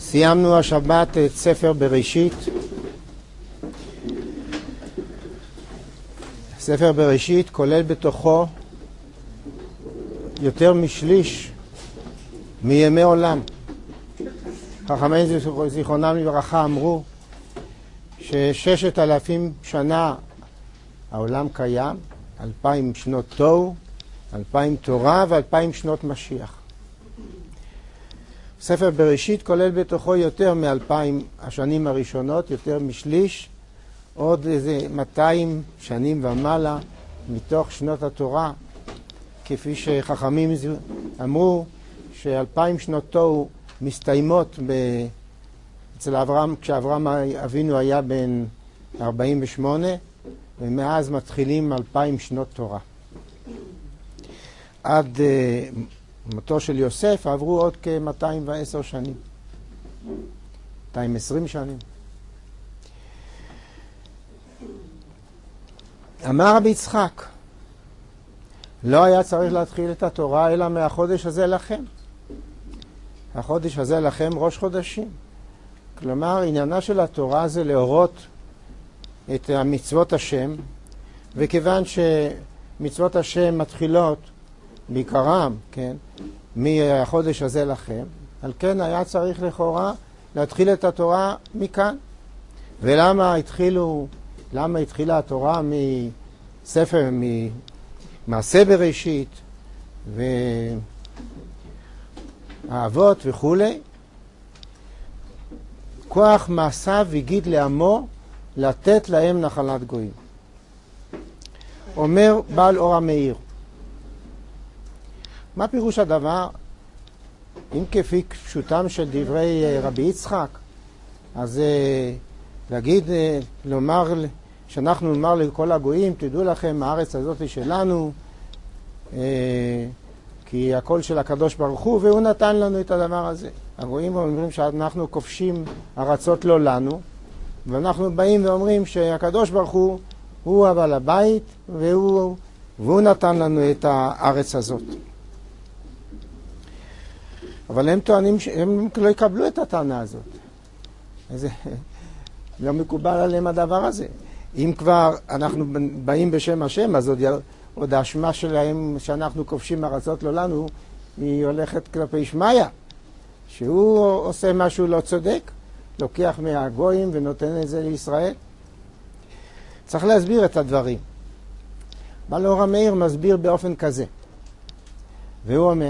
סיימנו השבת את ספר בראשית. ספר בראשית כולל בתוכו יותר משליש מימי עולם. חכמינו זיכרונם לברכה אמרו ש6,000 שנה העולם קיים, 2,000 שנות תוהו, 2,000 תורה ו2,000 שנות משיח. ספר בראשית כולל בתוכו יותר מ2,000 השנים הראשונות, יותר משליש, עוד איזה 200 שנים ומעלה מתוך שנות התורה, כפי שחכמים אמרו ש2,000 שנות תוהו מסתיימות אצל אברהם, כשאברהם אבינו היה בן 48, ומאז מתחילים 2,000 שנות תורה. עד מותו של יוסף עברו עוד כ210 שנים, 220 שנים. אמר רבי יצחק, לא היה צריך להתחיל את התורה אלא מהחודש הזה לכם. החודש הזה לכם ראש חודשים. כלומר, עניינה של התורה זה להורות את מצוות השם, וכיוון שמצוות השם מתחילות בעיקרם, כן, מהחודש הזה לכם, על כן היה צריך לכאורה להתחיל את התורה מכאן. ולמה התחילה התורה מספר, ממעשה בראשית והאבות וכולי? כוח מעשיו הגיד לעמו לתת להם נחלת גויים. אומר בעל אור המאיר, מה פירוש הדבר? אם כפי פשוטם של דברי רבי יצחק, אז שאנחנו נאמר לכל הגויים, תדעו לכם, הארץ הזאת היא שלנו, כי הכל של הקדוש ברוך הוא, והוא נתן לנו את הדבר הזה. הגויים אומרים שאנחנו כובשים ארצות לא לנו, ואנחנו באים ואומרים שהקדוש ברוך הוא הבעל הבית, והוא נתן לנו את הארץ הזאת. אבל הם טוענים שהם לא יקבלו את הטענה הזאת. לא מקובל עליהם הדבר הזה. אם כבר אנחנו באים בשם השם, אז עוד האשמה שלהם שאנחנו כובשים ארצות לא לנו, היא הולכת כלפי שמיא, שהוא עושה משהו לא צודק, לוקח מהגויים ונותן את זה לישראל. צריך להסביר את הדברים. בעל אור המאיר מסביר באופן כזה, והוא אומר,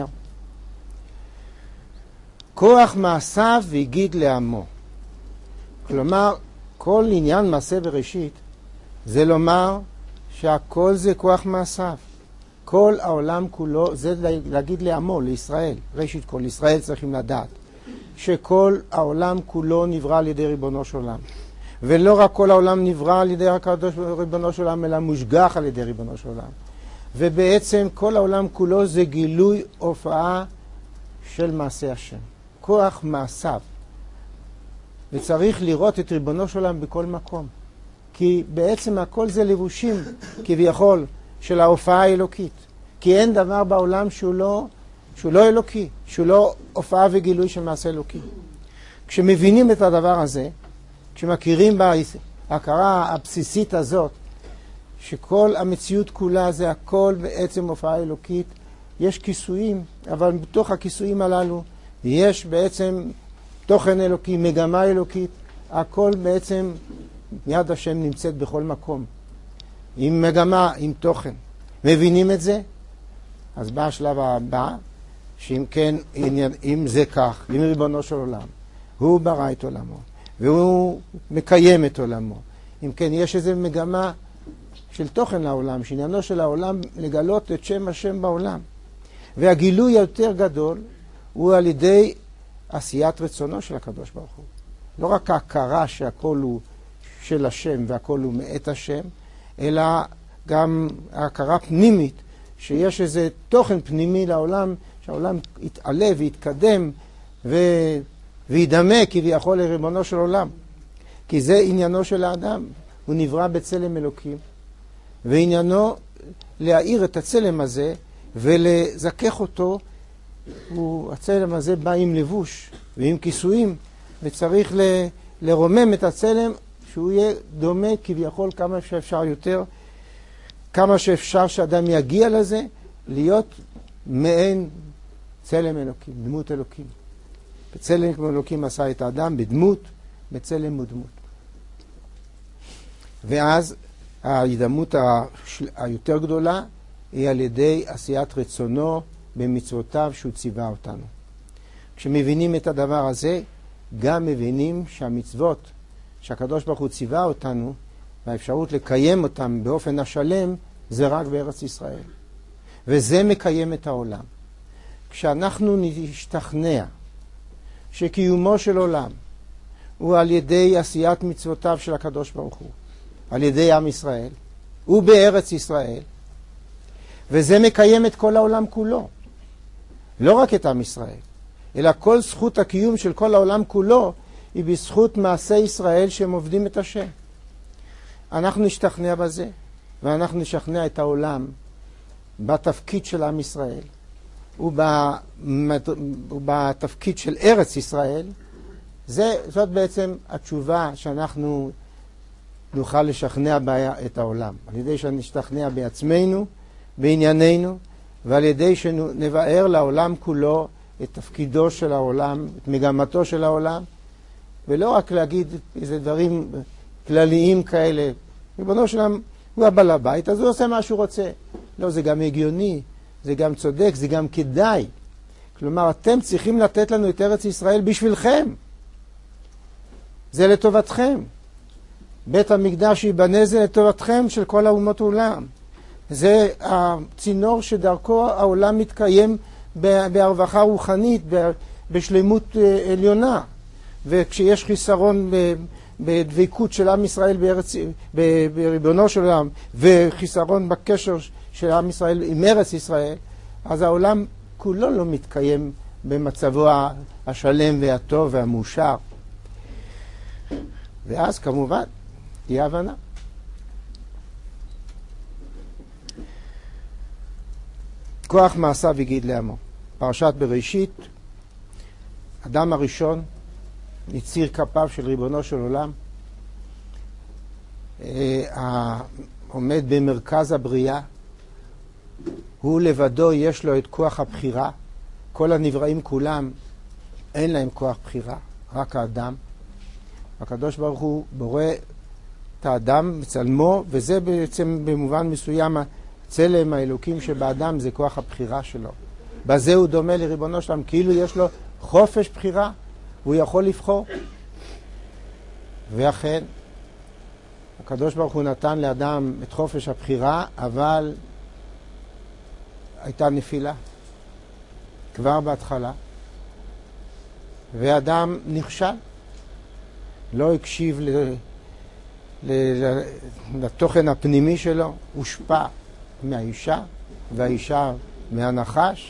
כוח מעשיו הגיד לעמו. כלומר, כל עניין מעשה בראשית זה לומר שהכל זה כוח מעשיו. כל העולם כולו, זה להגיד לעמו, לישראל. ראשית כל, ישראל צריכים לדעת שכל העולם כולו נברא על ידי ריבונו של עולם. ולא רק כל העולם נברא על ידי ריבונו של עולם, אלא מושגח על ידי ריבונו של עולם. ובעצם כל העולם כולו זה גילוי הופעה של מעשה השם. כוח מעשיו. וצריך לראות את ריבונו של עולם בכל מקום. כי בעצם הכל זה לבושים כביכול של ההופעה האלוקית. כי אין דבר בעולם שהוא לא אלוקי, שהוא לא הופעה וגילוי של מעשה אלוקי. כשמבינים את הדבר הזה, כשמכירים בהכרה הבסיסית הזאת, שכל המציאות כולה זה הכל בעצם הופעה אלוקית, יש כיסויים, אבל בתוך הכיסויים הללו יש בעצם תוכן אלוקי, מגמה אלוקית, הכל בעצם יד השם נמצאת בכל מקום, עם מגמה, עם תוכן. מבינים את זה? אז בא השלב הבא, שאם כן, אם זה כך, אם ריבונו של עולם, הוא ברא את עולמו, והוא מקיים את עולמו. אם כן, יש איזו מגמה של תוכן לעולם, שעניינו של העולם לגלות את שם השם בעולם. והגילוי היותר גדול הוא על ידי עשיית רצונו של הקדוש ברוך הוא. לא רק ההכרה שהכל הוא של השם והכל הוא מאת השם, אלא גם ההכרה פנימית שיש איזה תוכן פנימי לעולם, שהעולם יתעלה ויתקדם וידמה כביכול לריבונו של עולם. כי זה עניינו של האדם, הוא נברא בצלם אלוקים, ועניינו להאיר את הצלם הזה ולזכך אותו. הצלם הזה בא עם לבוש ועם כיסויים, וצריך לרומם את הצלם שהוא יהיה דומה כביכול כמה שאפשר יותר, כמה שאפשר שאדם יגיע לזה, להיות מעין צלם אלוקים, דמות אלוקים. בצלם אלוקים עשה את האדם בדמות, בצלם ודמות. ואז ההידמות היותר גדולה היא על ידי עשיית רצונו במצוותיו שהוא ציווה אותנו. כשמבינים את הדבר הזה, גם מבינים שהמצוות שהקדוש ברוך הוא ציווה אותנו, והאפשרות לקיים אותם באופן השלם, זה רק בארץ ישראל. וזה מקיים את העולם. כשאנחנו נשתכנע שקיומו של עולם הוא על ידי עשיית מצוותיו של הקדוש ברוך הוא, על ידי עם ישראל, ובארץ ישראל, וזה מקיים את כל העולם כולו. לא רק את עם ישראל, אלא כל זכות הקיום של כל העולם כולו היא בזכות מעשי ישראל שהם עובדים את השם. אנחנו נשתכנע בזה, ואנחנו נשכנע את העולם בתפקיד של עם ישראל, ובתפקיד של ארץ ישראל. זאת בעצם התשובה שאנחנו נוכל לשכנע בה את העולם. על ידי שנשתכנע בעצמנו, בענייננו, ועל ידי שנבאר לעולם כולו את תפקידו של העולם, את מגמתו של העולם, ולא רק להגיד איזה דברים כלליים כאלה. ריבונו של עולם הוא הבעל הבית, אז הוא עושה מה שהוא רוצה. לא, זה גם הגיוני, זה גם צודק, זה גם כדאי. כלומר, אתם צריכים לתת לנו את ארץ ישראל בשבילכם. זה לטובתכם. בית המקדש ייבנה, זה לטובתכם של כל האומות העולם. זה הצינור שדרכו העולם מתקיים בהרווחה רוחנית, בשלמות עליונה. וכשיש חיסרון בדבקות של עם ישראל בריבונו של עולם, וחיסרון בקשר של עם ישראל עם ארץ ישראל, אז העולם כולו לא מתקיים במצבו השלם והטוב והמאושר. ואז כמובן תהיה הבנה. כוח מעשיו הגיד לעמו. פרשת בראשית, אדם הראשון, יציר כפיו של ריבונו של עולם, עומד במרכז הבריאה, הוא לבדו יש לו את כוח הבחירה. כל הנבראים כולם אין להם כוח בחירה, רק האדם. הקדוש ברוך הוא בורא את האדם בצלמו, וזה בעצם במובן מסוים הצלם האלוקים שבאדם, זה כוח הבחירה שלו. בזה הוא דומה לריבונו שלם, כאילו יש לו חופש בחירה, הוא יכול לבחור. ואכן, הקדוש ברוך הוא נתן לאדם את חופש הבחירה, אבל הייתה נפילה כבר בהתחלה, ואדם נכשל, לא הקשיב לתוכן הפנימי שלו, הושפע מהאישה, והאישה מהנחש.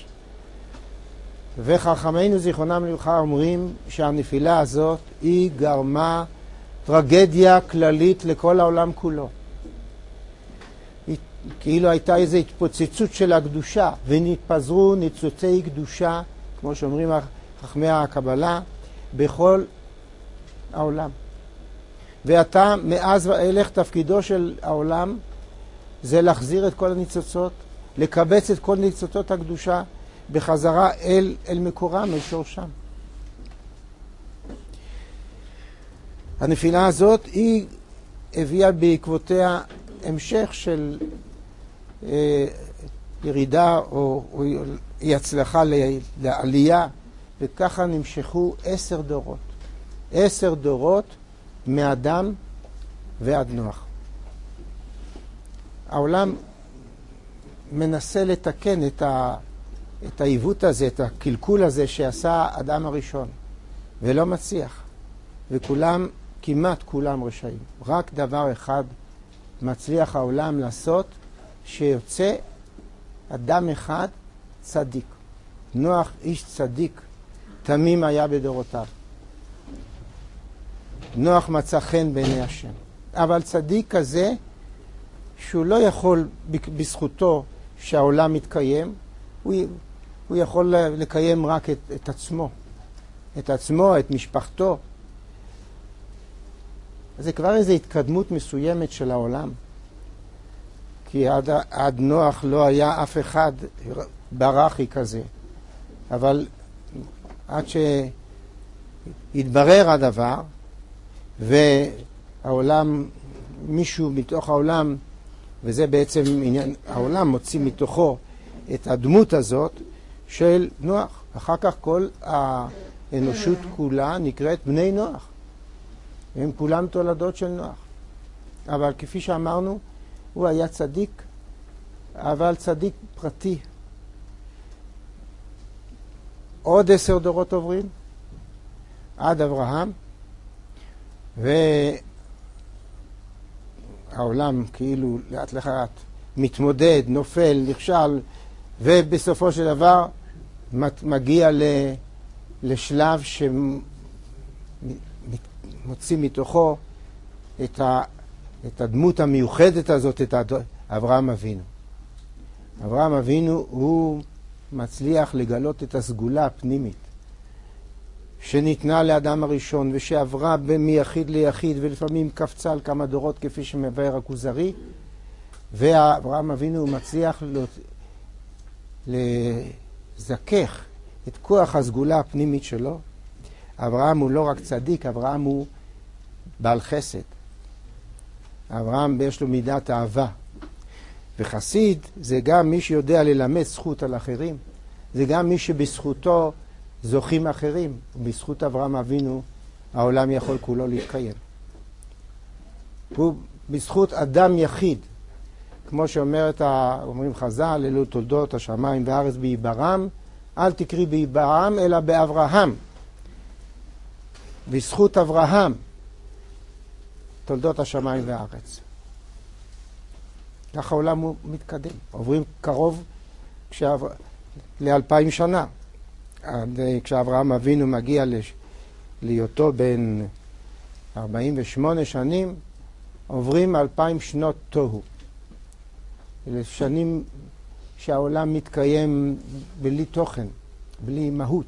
וחכמינו זיכרונם לברכה אומרים שהנפילה הזאת היא גרמה טרגדיה כללית לכל העולם כולו. כאילו הייתה איזו התפוצצות של הקדושה, ונתפזרו ניצוצי קדושה, כמו שאומרים חכמי הקבלה, בכל העולם. ועתה, מאז ואילך, תפקידו של העולם זה להחזיר את כל הניצוצות, לקבץ את כל ניצוצות הקדושה בחזרה אל מקורם, אל שורשם. הנפילה הזאת היא הביאה בעקבותיה המשך של ירידה או היא הצלחה לעלייה, וככה נמשכו 10 דורות. 10 דורות מאדם ועד נוח. העולם מנסה לתקן את העיוות הזה, את הקלקול הזה שעשה אדם הראשון, ולא מצליח. וכולם, כמעט כולם רשעים. רק דבר אחד מצליח העולם לעשות, שיוצא אדם אחד צדיק. נוח איש צדיק, תמים היה בדורותיו. נוח מצא חן בעיני השם. אבל צדיק כזה, שהוא לא יכול בזכותו שהעולם מתקיים, הוא יכול לקיים רק את עצמו. את עצמו, את משפחתו, זה כבר איזו התקדמות מסוימת של העולם. כי עד נוח לא היה אף אחד ברחי כזה. אבל עד שהתברר הדבר, והעולם, מישהו מתוך העולם, וזה בעצם עניין, העולם מוציא מתוכו את הדמות הזאת של נוח. אחר כך כל האנושות כולה נקראת בני נוח. הם כולם תולדות של נוח. אבל כפי שאמרנו, הוא היה צדיק, אבל צדיק פרטי. עוד 10 דורות עוברים, עד אברהם, והעולם כאילו לאט לאט מתמודד, נופל, נכשל, ובסופו של דבר מגיע לשלב שמוציא מתוכו את הדמות המיוחדת הזאת, את אברהם אבינו. אברהם אבינו הוא מצליח לגלות את הסגולה הפנימית שניתנה לאדם הראשון ושעברה מיחיד ליחיד ולפעמים קפצה על כמה דורות כפי שמבאר הכוזרי, ואברהם אבינו מצליח לזכך את כוח הסגולה הפנימית שלו. אברהם הוא לא רק צדיק, אברהם הוא בעל חסד. אברהם יש לו מידת אהבה. וחסיד זה גם מי שיודע ללמד זכות על אחרים. זה גם מי שבזכותו זוכים אחרים. ובזכות אברהם אבינו העולם יכול כולו להתקיים. הוא בזכות אדם יחיד. כמו שאומרים חז"ל, אלו תולדות השמיים והארץ בעיברם, אל תקרי בעיברם אלא באברהם. בזכות אברהם תולדות השמיים והארץ. כך העולם הוא מתקדם. עוברים קרוב ל2000 שנה. כשאברהם אבינו מגיע להיותו בן 48 שנים, עוברים 2000 שנות תוהו. אלה שנים שהעולם מתקיים בלי תוכן, בלי מהות.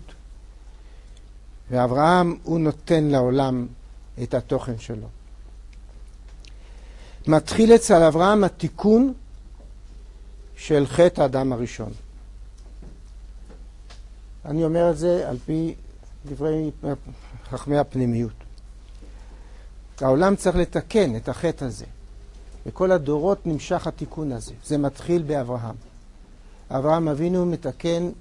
ואברהם הוא נותן לעולם את התוכן שלו. מתחיל אצל אברהם התיקון של חטא האדם הראשון. אני אומר את זה על פי דברי חכמי הפנימיות. העולם צריך לתקן את החטא הזה. וכל הדורות נמשך התיקון הזה. זה מתחיל באברהם. אברהם אבינו מתקן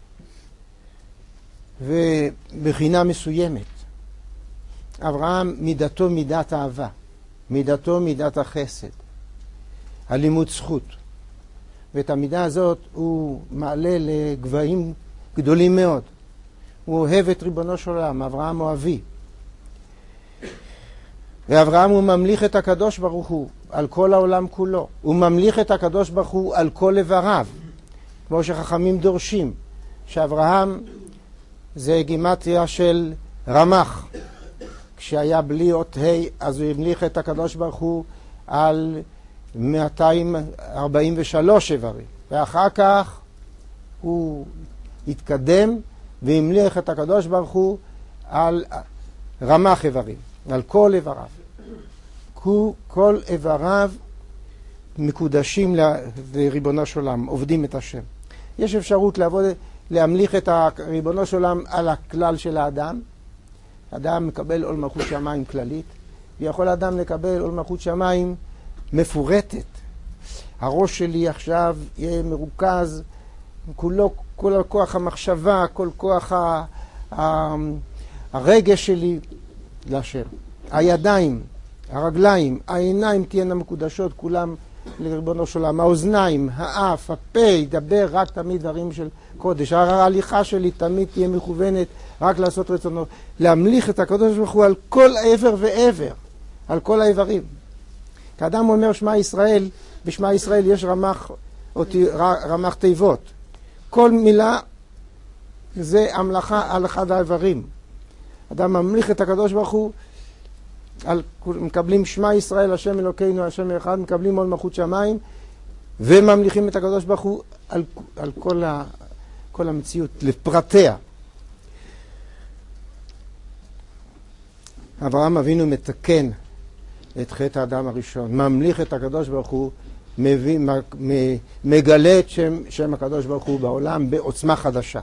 ובחינה מסוימת. אברהם מידתו מידת אהבה. מידתו מידת החסד. הלימוד זכות. ואת המידה הזאת הוא מעלה לגבהים גדולים מאוד. הוא אוהב את ריבונו של עולם. אברהם אוהבי. ואברהם הוא ממליך את הקדוש ברוך הוא על כל העולם כולו. הוא ממליך את הקדוש ברוך הוא על כל איבריו. כמו שחכמים דורשים. שאברהם זה גימטריה של רמ"ח. כשהיה בלי אות ה' אז הוא המליך את הקדוש ברוך הוא על 243 איברים. ואחר כך הוא התקדם והמליך את הקדוש ברוך הוא על רמ"ח איברים. על כל איבריו. כל איבריו מקודשים לריבונו של עולם, עובדים את השם. יש אפשרות להמליך את ריבונו של עולם על הכלל של האדם. אדם מקבל עול מלכות שמיים כללית, ויכול אדם לקבל עול מלכות שמיים מפורטת. הראש שלי עכשיו יהיה מרוכז, כל כוח המחשבה, כל כוח הרגש שלי להשם. הידיים, הרגליים, העיניים תהיינה מקודשות, כולם לריבונו של עולם. האוזניים, האף, הפה, ידבר רק תמיד דברים של קודש. ההליכה שלי תמיד תהיה מכוונת רק לעשות רצונו. להמליך את הקדוש ברוך הוא על כל עבר ועבר, על כל האיברים. כאדם אומר שמע ישראל, בשמע ישראל יש רמ"ח תיבות. כל מילה זה המלאכה על אחד האיברים. אדם ממליך את הקדוש ברוך הוא, מקבלים שמע ישראל, השם אלוקינו, השם אחד, מקבלים עול מלכות שמיים, וממליכים את הקדוש ברוך הוא על כל המציאות, לפרטיה. אברהם אבינו מתקן את חטא האדם הראשון, ממליך את הקדוש ברוך הוא, מגלה את שם הקדוש ברוך הוא בעולם בעוצמה חדשה.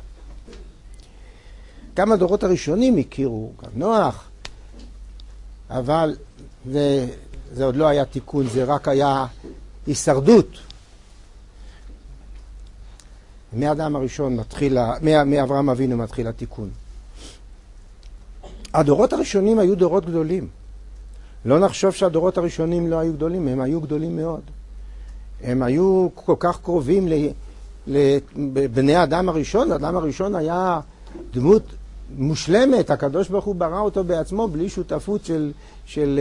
גם הדורות הראשונים הכירו, גם נוח, אבל זה עוד לא היה תיקון, זה רק היה הישרדות. מאדם הראשון מאברהם אבינו מתחיל התיקון. הדורות הראשונים היו דורות גדולים. לא נחשוב שהדורות הראשונים לא היו גדולים, הם היו גדולים מאוד. הם היו כל כך קרובים לבני האדם הראשון. האדם הראשון היה דמות מושלמת, הקדוש ברוך הוא ברא אותו בעצמו בלי שותפות של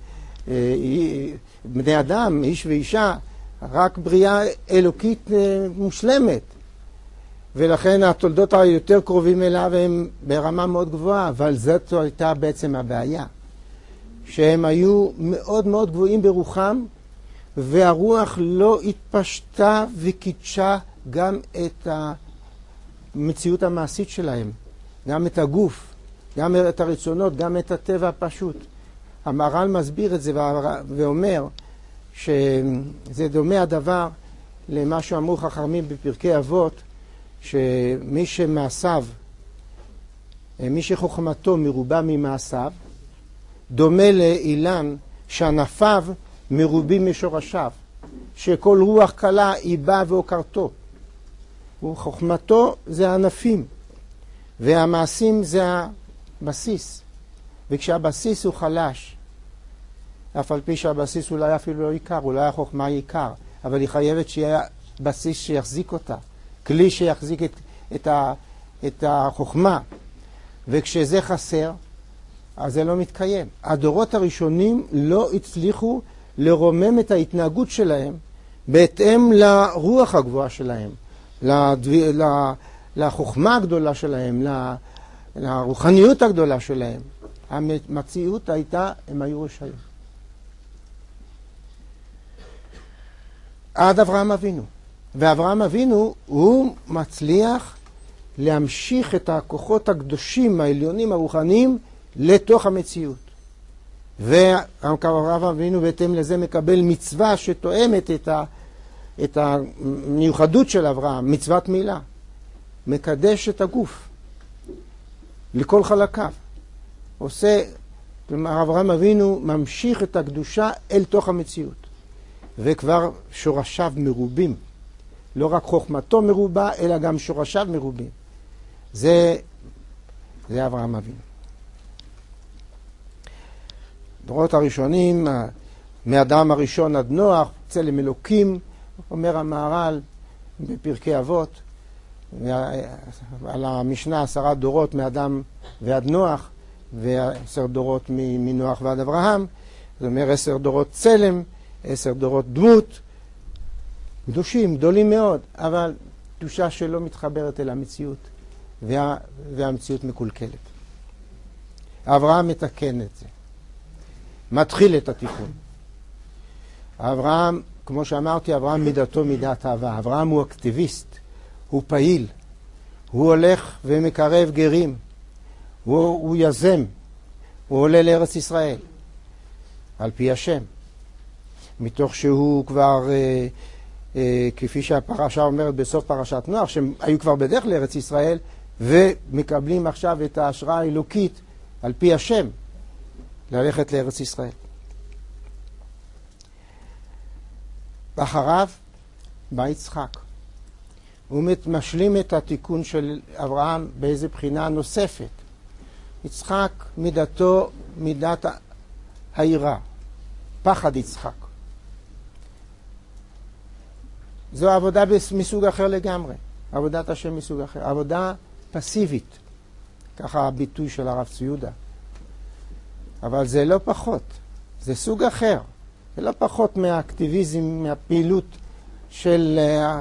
בני אדם, איש ואישה, רק בריאה אלוקית מושלמת. ולכן התולדות היותר קרובים אליו הם ברמה מאוד גבוהה, אבל זאת הייתה בעצם הבעיה. שהם היו מאוד מאוד גבוהים ברוחם, והרוח לא התפשטה וקידשה גם את המציאות המעשית שלהם, גם את הגוף, גם את הרצונות, גם את הטבע הפשוט. המהר"ל מסביר את זה ואומר שזה דומה הדבר למה שאמרו חכמים בפרקי אבות, שמי שמעשיו, מי שחוכמתו מרובה ממעשיו, דומה לאילן שענפיו מרובים משורשיו, שכל רוח קלה היא באה ועוקרתו. וחוכמתו זה הענפים, והמעשים זה הבסיס. וכשהבסיס הוא חלש, אף על פי שהבסיס אולי אפילו לא עיקר, אולי החוכמה היא עיקר, אבל היא חייבת שיהיה בסיס שיחזיק אותה, כלי שיחזיק את החוכמה. וכשזה חסר, אז זה לא מתקיים. הדורות הראשונים לא הצליחו לרומם את ההתנהגות שלהם בהתאם לרוח הגבוהה שלהם, לחוכמה הגדולה שלהם, לרוחניות הגדולה שלהם. המציאות הייתה, הם היו רשעים. עד אברהם אבינו. ואברהם אבינו הוא מצליח להמשיך את הכוחות הקדושים, העליונים, הרוחניים, לתוך המציאות. ואברהם אבינו בהתאם לזה מקבל מצווה שתואמת את המיוחדות של אברהם, מצוות מילה. מקדש את הגוף לכל חלקיו. כלומר, אברהם אבינו ממשיך את הקדושה אל תוך המציאות. וכבר שורשיו מרובים. לא רק חוכמתו מרובה, אלא גם שורשיו מרובים. זה אברהם אבינו. דורות הראשונים, מאדם הראשון עד נוח, צלם אלוקים, אומר המהר"ל בפרקי אבות, על המשנה 10 דורות מאדם ועד נוח, ו10 דורות מנוח ועד אברהם. זאת אומרת 10 דורות צלם, 10 דורות דמות, קדושים, גדולים מאוד, אבל קדושה שלא מתחברת אל המציאות, והמציאות מקולקלת. אברהם מתקן את זה. מתחיל את התיקון. אברהם, כמו שאמרתי, אברהם מידתו מידת אהבה. אברהם הוא אקטיביסט, הוא פעיל, הוא הולך ומקרב גרים, הוא יזם, הוא עולה לארץ ישראל, על פי השם. מתוך שהוא כבר, כפי שהפרשה אומרת בסוף פרשת נוח, שהם היו כבר בדרך לארץ ישראל, ומקבלים עכשיו את ההשראה האלוקית על פי השם, ללכת לארץ ישראל. ואחריו בא יצחק. הוא משלים את התיקון של אברהם באיזו בחינה נוספת. יצחק מידתו מידת היראה, פחד יצחק. זו עבודה מסוג אחר לגמרי, עבודת השם מסוג אחר, עבודה פסיבית, ככה הביטוי של הרב ציודה. אבל זה לא פחות, זה סוג אחר, זה לא פחות מהאקטיביזם, מהפעילות של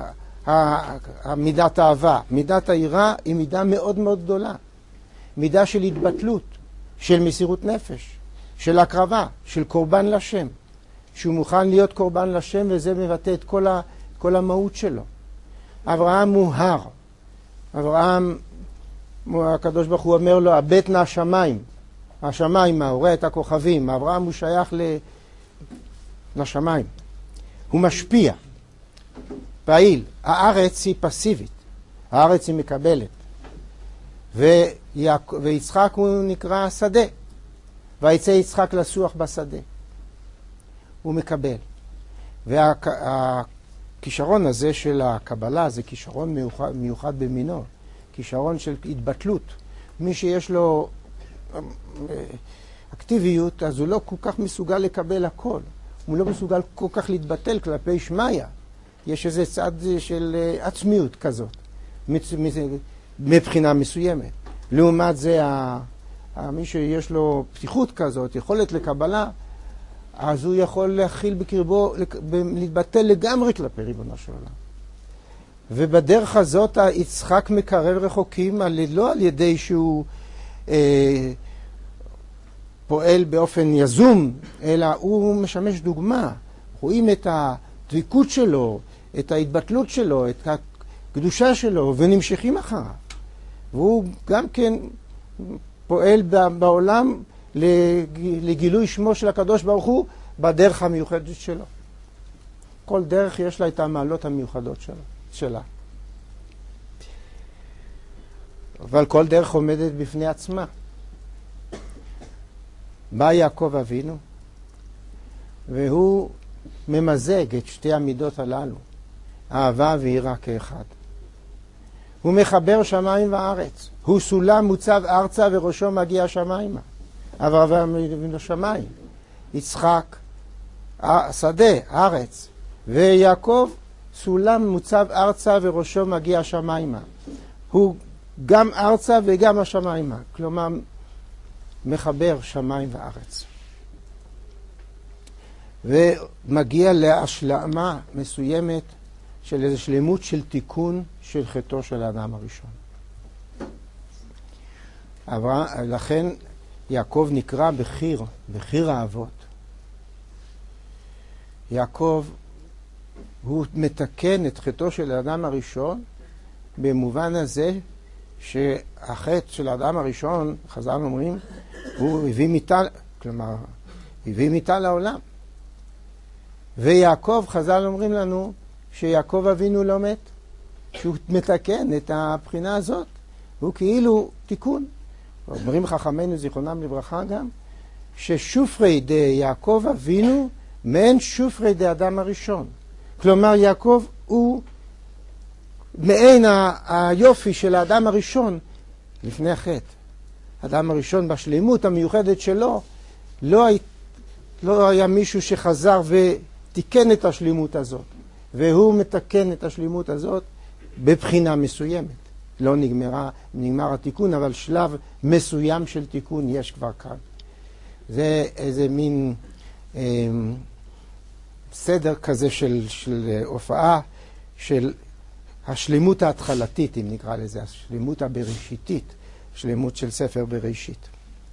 מידת האהבה. מידת היראה היא מידה מאוד מאוד גדולה, מידה של התבטלות, של מסירות נפש, של הקרבה, של קורבן לשם, שהוא מוכן להיות קורבן לשם, וזה מבטא את כל המהות שלו. אברהם הוא הר. אברהם, הקדוש ברוך הוא אומר לו, הבט נא השמיים. השמיים, מעורר את הכוכבים. אברהם הוא שייך לשמיים. הוא משפיע, פעיל. הארץ היא פסיבית, הארץ היא מקבלת. ויצחק הוא נקרא שדה, ויצא יצחק לסוח בשדה. הוא מקבל. והכישרון הזה של הקבלה זה כישרון מיוחד במינו, כישרון של התבטלות. מי שיש לו אקטיביות, אז הוא לא כל כך מסוגל לקבל הכל. הוא לא מסוגל כל כך להתבטל כלפי שמיה. יש איזה צד של עצמיות כזאת, מבחינה מסוימת. לעומת זה, מי שיש לו פתיחות כזאת, יכולת לקבלה, אז הוא יכול להכיל בקרבו, להתבטל לגמרי כלפי ריבונו של עולם. ובדרך הזאת יצחק מקרב רחוקים, לא על ידי שהוא פועל באופן יזום, אלא הוא משמש דוגמה. רואים את הדבקות שלו, את ההתבטלות שלו, את הקדושה שלו, ונמשכים אחריו. והוא גם כן פועל בעולם לגילוי שמו של הקדוש ברוך הוא בדרך המיוחדת שלו. כל דרך יש לה את המעלות המיוחדות שלה. אבל כל דרך עומדת בפני עצמה. בא יעקב אבינו, והוא ממזג את שתי המידות הללו, אהבה ויראה כאחד. הוא מחבר שמיים וארץ. הוא סולם מוצב ארצה וראשו מגיע שמיימה. אברהם מן השמיים. יצחק, שדה, ארץ. ויעקב, סולם מוצב ארצה וראשו מגיע שמיימה. הוא גם ארצה וגם השמיימה. כלומר, מחבר שמיים וארץ. ומגיע להשלמה מסוימת של איזו שלמות של תיקון של חטאו של האדם הראשון. לכן יעקב נקרא בחיר האבות. יעקב הוא מתקן את חטאו של האדם הראשון במובן הזה שהחטא של האדם הראשון, חז"ל אומרים, הוא הביא מיתה, כלומר, הביא מיתה לעולם. ויעקב, חז"ל אומרים לנו, שיעקב אבינו לא מת, שהוא מתקן את הבחינה הזאת, הוא כאילו תיקון. אומרים חכמינו זיכרונם לברכה גם, ששופרי די יעקב אבינו מעין שופרי די אדם הראשון. כלומר, יעקב הוא מעין היופי של האדם הראשון לפני החטא. האדם הראשון בשלמות המיוחדת שלו, לא היה מישהו שחזר ותיקן את השלמות הזאת. והוא מתקן את השלמות הזאת בבחינה מסוימת. לא נגמר התיקון, אבל שלב מסוים של תיקון יש כבר כאן. זה איזה מין סדר כזה של הופעה של השלמות ההתחלתית, אם נקרא לזה, השלמות הבראשיתית, שלמות של ספר בראשית.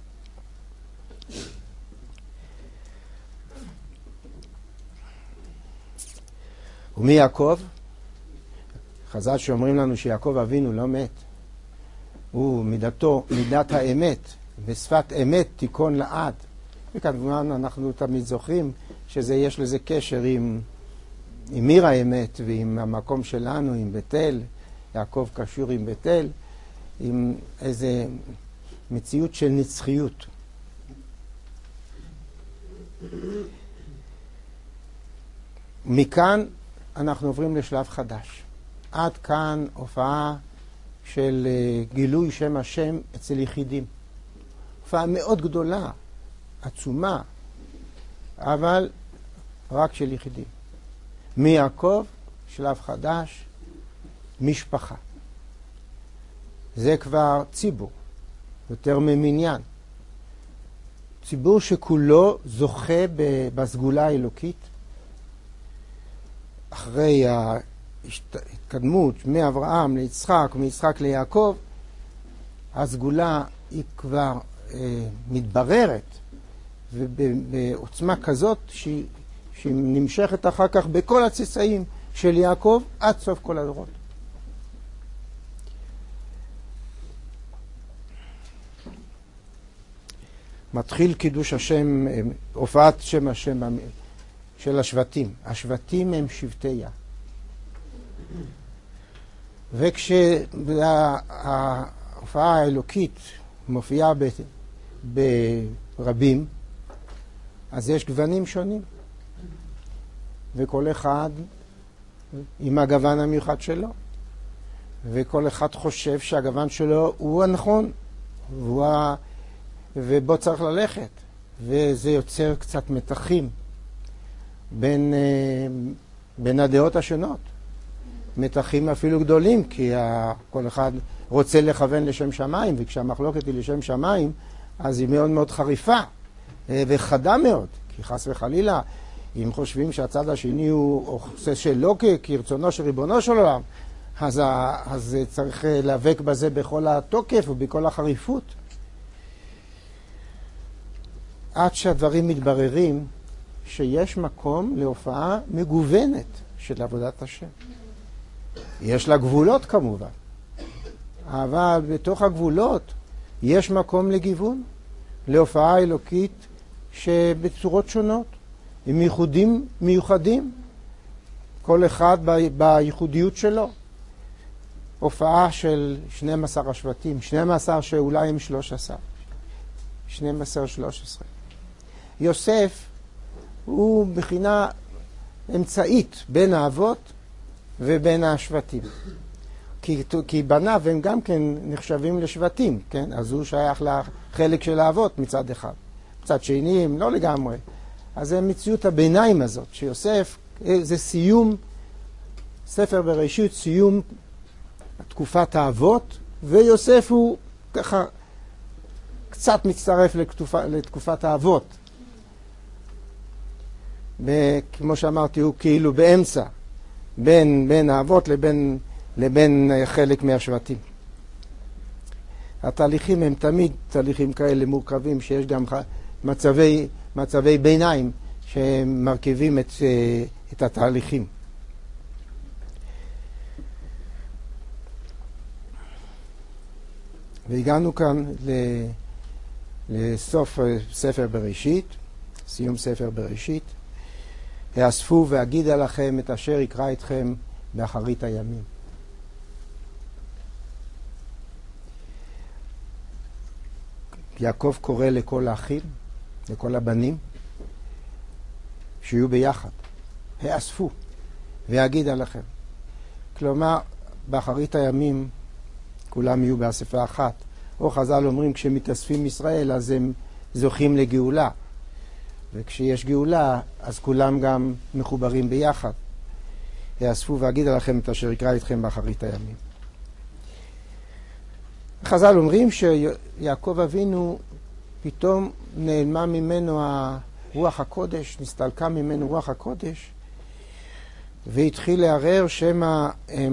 ומי יעקב? חז"ל שאומרים לנו שיעקב אבינו לא מת. הוא מידת האמת, ושפת אמת תיכון לעד. וכמובן אנחנו תמיד זוכרים שיש לזה קשר עם עיר האמת ועם המקום שלנו, עם בתל. יעקב קשור עם בתל, עם איזה מציאות של נצחיות. מכאן אנחנו עוברים לשלב חדש. עד כאן הופעה של גילוי שם השם אצל יחידים. הופעה מאוד גדולה, עצומה, אבל רק של יחידים. מיעקב, שלב חדש, משפחה. זה כבר ציבור, יותר ממניין. ציבור שכולו זוכה בסגולה האלוקית, אחרי ההתקדמות מאברהם ליצחק ומיצחק ליעקב, הסגולה היא כבר מתבררת, ובעוצמה כזאת שהיא נמשכת אחר כך בכל הצאצאים של יעקב עד סוף כל הדורות. מתחיל קידוש השם, הופעת שם השם של השבטים. השבטים הם שבטיה. וכשההופעה האלוקית מופיעה ברבים, אז יש גוונים שונים. וכל אחד עם הגוון המיוחד שלו. וכל אחד חושב שהגוון שלו הוא הנכון. ובו צריך ללכת. וזה יוצר קצת מתחים בין הדעות השונות. מתחים אפילו גדולים, כי כל אחד רוצה לכוון לשם שמיים, וכשהמחלוקת היא לשם שמיים, אז היא מאוד מאוד חריפה וחדה מאוד, כי חס וחלילה, אם חושבים שהצד השני הוא עושה שלא כרצונו של ריבונו של עולם, אז צריך להיאבק בזה בכל התוקף ובכל החריפות. עד שהדברים מתבררים שיש מקום להופעה מגוונת של עבודת השם. יש לה גבולות כמובן, אבל בתוך הגבולות יש מקום לגיוון, להופעה אלוקית שבצורות שונות, עם ייחודים מיוחדים, כל אחד בייחודיות שלו. הופעה של 12 השבטים, 12 שאולי הם 13, 12-13. יוסף הוא בחינה אמצעית בין האבות ובין השבטים. כי בניו הם גם כן נחשבים לשבטים, כן? אז הוא שייך לחלק של האבות מצד אחד. מצד שני הם לא לגמרי. אז זה מציאות הביניים הזאת, שיוסף זה סיום, ספר בראשית, סיום תקופת האבות, ויוסף הוא ככה קצת מצטרף לתקופת האבות. כמו שאמרתי, הוא כאילו באמצע, בין האבות לבין חלק מהשבטים. התהליכים הם תמיד תהליכים כאלה מורכבים, שיש גם מצבי ביניים שמרכיבים את התהליכים. והגענו כאן לסוף ספר בראשית, סיום ספר בראשית. האספו ואגידה לכם את אשר יקרא אתכם באחרית הימים. יעקב קורא לכל האחים, לכל הבנים, שיהיו ביחד. האספו ואגידה לכם. כלומר, באחרית הימים כולם יהיו באספה אחת. או חז"ל אומרים, כשמתאספים ישראל אז הם זוכים לגאולה. וכשיש גאולה, אז כולם גם מחוברים ביחד. יאספו ואגידה לכם את אשר יקרא אתכם באחרית הימים. חז"ל אומרים שיעקב אבינו, פתאום נעלמה ממנו רוח הקודש, נסתלקה ממנו רוח הקודש, והתחיל לערער שמא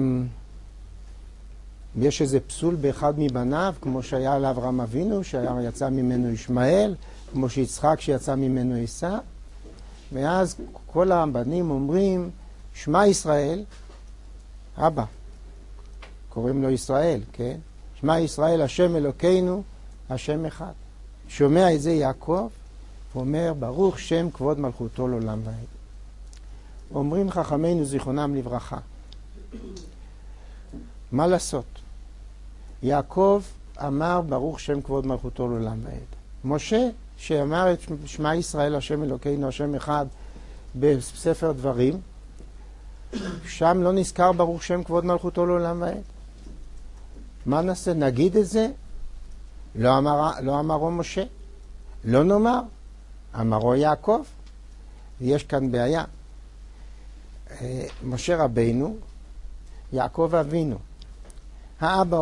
יש איזה פסול באחד מבניו, כמו שהיה לאברהם אבינו, שיצא ממנו ישמעאל, כמו שיצחק שיצא ממנו עשיו. ואז כל הבנים אומרים, שמע ישראל, אבא, קוראים לו ישראל, כן? שמע ישראל, השם אלוקינו, השם אחד. שומע את זה יעקב, ואומר, ברוך שם כבוד מלכותו לעולם ועד. אומרים חכמינו זיכרונם לברכה. מה לעשות? יעקב אמר, ברוך שם כבוד מלכותו לעולם ועד. משה, שאמר את שמע ישראל, השם אלוקינו, השם אחד, בספר דברים, שם לא נזכר ברוך שם כבוד מלכותו לעולם ועד. מה נעשה? נגיד את זה? לא אמרו משה. לא נאמר. אמרו יעקב. יש כאן בעיה. משה רבינו, יעקב אבינו. האבא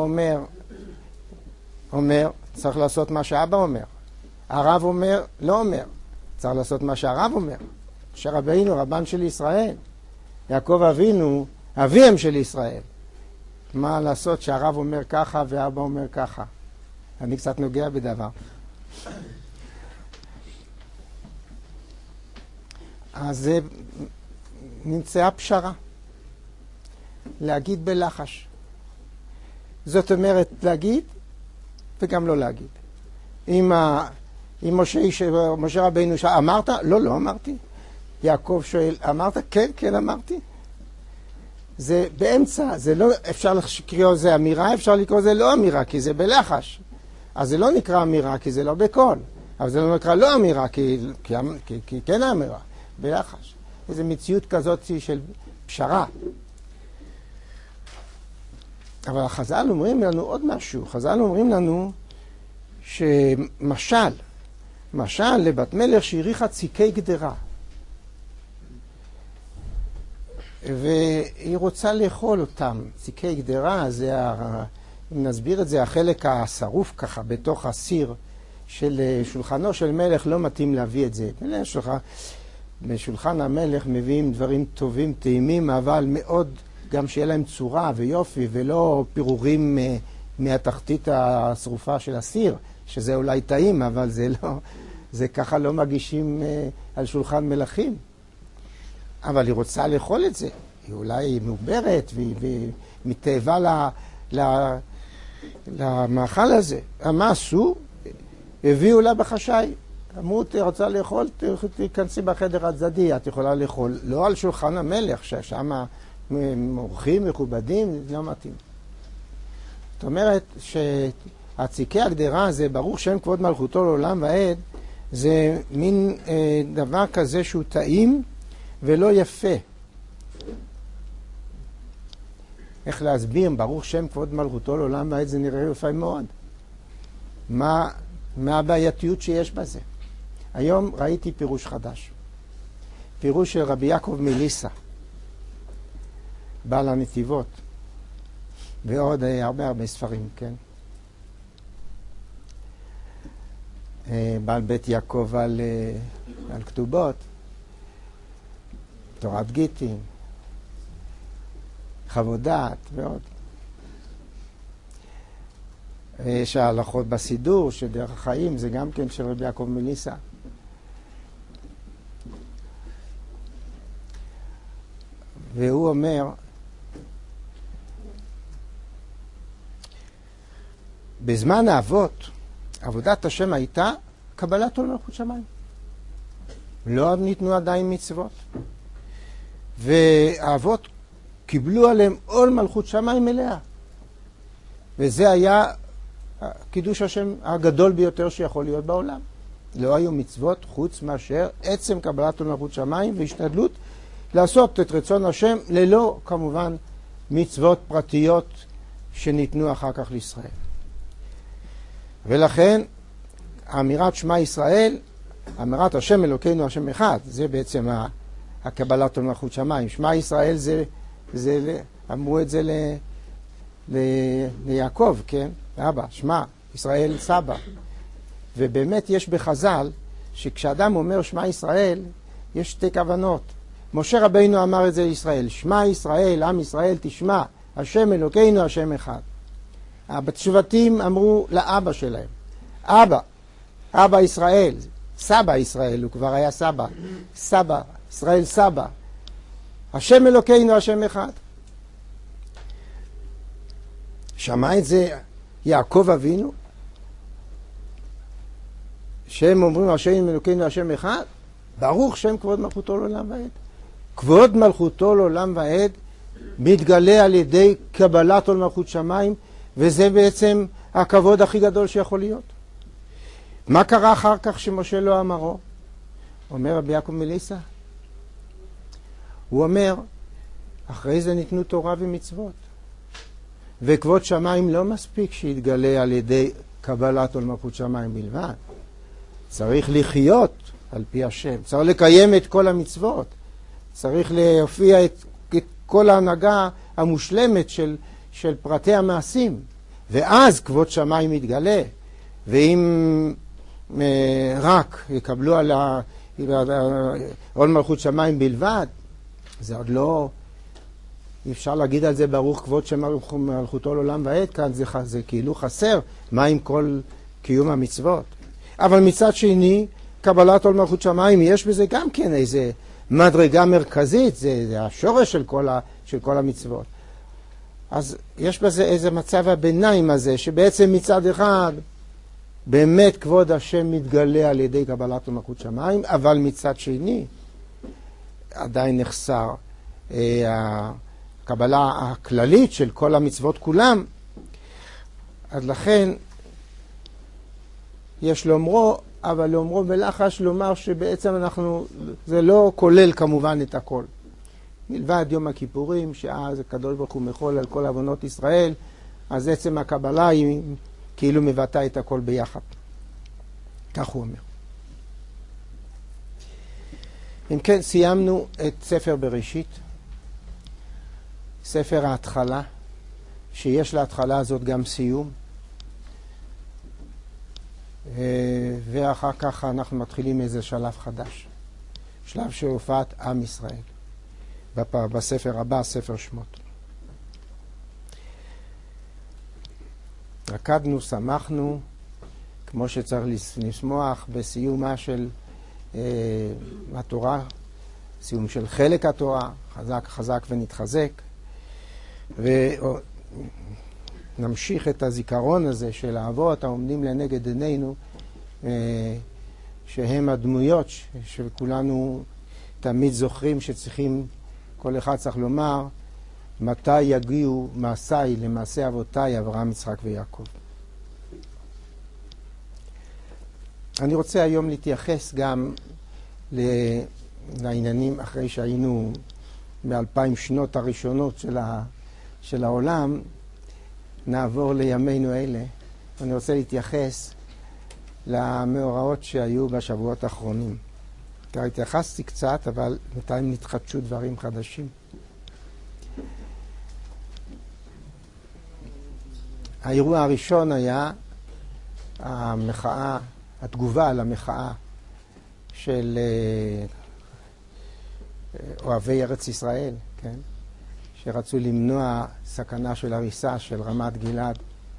אומר, צריך לעשות מה שהאבא אומר. הרב אומר, לא אומר. צריך לעשות מה שהרב אומר. משה רבינו, רבן של ישראל. יעקב אבינו, אביהם של ישראל. מה לעשות שהרב אומר ככה והאבא אומר ככה? אני קצת נוגע בדבר. אז נמצאה פשרה. להגיד בלחש. זאת אומרת, להגיד וגם לא להגיד. אם משה רבינו אמרת? לא אמרתי. יעקב שואל, אמרת? כן, כן אמרתי. זה באמצע, זה לא, אפשר לקרוא זה אמירה, אפשר לקרוא זה לא אמירה, כי זה בלחש. אז זה לא נקרא אמירה, כי זה לא בקול. אבל זה לא נקרא לא אמירה, כי כן אמירה, בלחש. איזו מציאות כזאת של פשרה. אבל החז"ל אומרים לנו עוד משהו. חז"ל אומרים לנו שמשל, משל לבת מלך שהריחה ציקי גדרה. והיא רוצה לאכול אותם. ציקי גדרה, זה, אם נסביר את זה, החלק השרוף ככה בתוך הסיר של שולחנו של מלך, לא מתאים להביא את זה. בשולחן המלך מביאים דברים טובים, טעימים, אבל מאוד גם שיהיה להם צורה ויופי, ולא פירורים מהתחתית השרופה של הסיר, שזה אולי טעים, אבל זה לא, זה ככה לא מגישים על שולחן מלכים. אבל היא רוצה לאכול את זה. היא אולי מעוברת והיא מתאבה למאכל הזה. מה עשו? הביאו לה בחשאי. אמרו, רוצה לאכול, תיכנסי בחדר הצדדי, את יכולה לאכול. לא על שולחן המלך, ששם אורחים מכובדים, לא מתאים. זאת אומרת שהציקי הגדרה הזה, ברוך שם כבוד מלכותו לעולם ועד, זה מין דבר כזה שהוא טעים ולא יפה. איך להסביר, ברוך שם כבוד מלכותו לעולם ועד, זה נראה יפה מאוד. מה הבעייתיות שיש בזה? היום ראיתי פירוש חדש. פירוש של רבי יעקב מליסה, בעל הנתיבות, ועוד הרבה ספרים, כן? בעל בית יעקב על כתובות, תורת גיטין, חוות דעת ועוד. יש ההלכות בסידור שדרך החיים זה גם כן של רבי יעקב מליסה. והוא אומר, בזמן האבות, עבודת השם הייתה קבלת עול מלכות שמיים. לא ניתנו עדיין מצוות. והאבות קיבלו עליהם עול מלכות שמיים מלאה. וזה היה קידוש השם הגדול ביותר שיכול להיות בעולם. לא היו מצוות חוץ מאשר עצם קבלת עול מלכות שמיים והשתדלות לעשות את רצון השם ללא כמובן מצוות פרטיות שניתנו אחר כך לישראל. ולכן אמירת שמע ישראל, אמירת השם אלוקינו השם אחד, זה בעצם הקבלת עול מלכות שמיים. שמע ישראל זה אמרו את זה ליעקב, כן? אבא, שמע, ישראל סבא. ובאמת יש בחז"ל שכשאדם אומר שמע ישראל, יש שתי כוונות. משה רבינו אמר את זה לישראל, שמע ישראל, עם ישראל תשמע, השם אלוקינו השם אחד. השבטים אמרו לאבא שלהם, אבא ישראל, סבא ישראל, הוא כבר היה סבא, סבא, ישראל סבא, השם אלוקינו השם אחד. שמע את זה יעקב אבינו, שהם אומרים השם אלוקינו השם אחד, ברוך שם כבוד מלכותו לעולם ועד. כבוד מלכותו לעולם ועד מתגלה על ידי קבלת עול מלכות שמיים, וזה בעצם הכבוד הכי גדול שיכול להיות. מה קרה אחר כך שמשה לא אמרו? אומר רבי יעקב מליסה. הוא אומר, אחרי זה ניתנו תורה ומצוות. וכבוד שמיים לא מספיק שיתגלה על ידי קבלת עול מלכות שמיים בלבד. צריך לחיות על פי השם. צריך לקיים את כל המצוות. צריך להופיע את כל ההנהגה המושלמת של פרטי המעשים. ואז כבוד שמיים מתגלה. ואם רק יקבלו על עול מלכות שמיים בלבד, זה עוד לא, אפשר להגיד על זה ברוך כבוד שם מלכותו לעולם ועד, כאן זה כאילו חסר, מה עם כל קיום המצוות. אבל מצד שני, קבלת עול מלכות שמיים, יש בזה גם כן איזה מדרגה מרכזית, זה השורש של כל המצוות. אז יש בזה איזה מצב הביניים הזה, שבעצם מצד אחד, באמת כבוד השם מתגלה על ידי קבלת עול מלכות שמיים, אבל מצד שני, עדיין נחסר הקבלה הכללית של כל המצוות כולם. אז לכן יש לאומרו, אבל לאומרו בלחש לומר שבעצם זה לא כולל כמובן את הכל. מלבד יום הכיפורים, שאז הקדוש ברוך הוא מחול על כל עוונות ישראל, אז עצם הקבלה היא כאילו מבטא את הכל ביחד. כך הוא אומר. אם כן, סיימנו את ספר בראשית, ספר ההתחלה, שיש להתחלה הזאת גם סיום, ואחר כך אנחנו מתחילים איזה שלב חדש, שלב של הופעת עם ישראל, בספר הבא, ספר שמות. רקדנו, שמחנו, כמו שצריך לשמוח בסיומה של התורה, סיום של חלק התורה, חזק חזק ונתחזק, ונמשיך את הזיכרון הזה של האבות העומדים לנגד עינינו, שהם הדמויות שכולנו תמיד זוכרים שצריכים, כל אחד צריך לומר, מתי יגיעו מעשיי למעשה אבותיי אברהם, יצחק ויעקב. אני רוצה היום להתייחס גם לעניינים אחרי שהיינו ב2000 שנות הראשונות של העולם, נעבור לימינו אלה. אני רוצה להתייחס למאורעות שהיו בשבועות האחרונים. כבר התייחסתי קצת, אבל בינתיים נתחדשו דברים חדשים. האירוע הראשון היה המחאה, התגובה על המחאה של אוהבי ארץ ישראל, כן? שרצו למנוע סכנה של הריסה של רמת גלעד.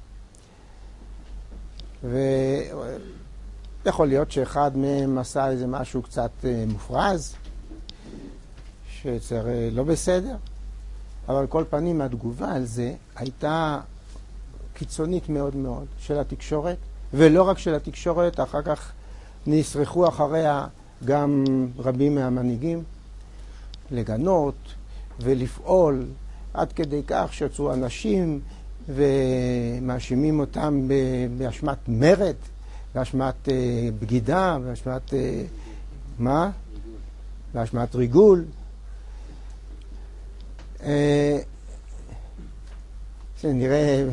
ויכול להיות שאחד מהם עשה איזה משהו קצת מופרז, שצריך לא בסדר, אבל על כל פנים התגובה על זה הייתה קיצונית מאוד מאוד של התקשורת, ולא רק של התקשורת, אחר כך נשרחו אחריה גם רבים מהמנהיגים לגנות ולפעול, עד כדי כך שיצאו אנשים ומאשימים אותם באשמת מרד, באשמת בגידה, באשמת מה? באשמת ריגול. זה נראה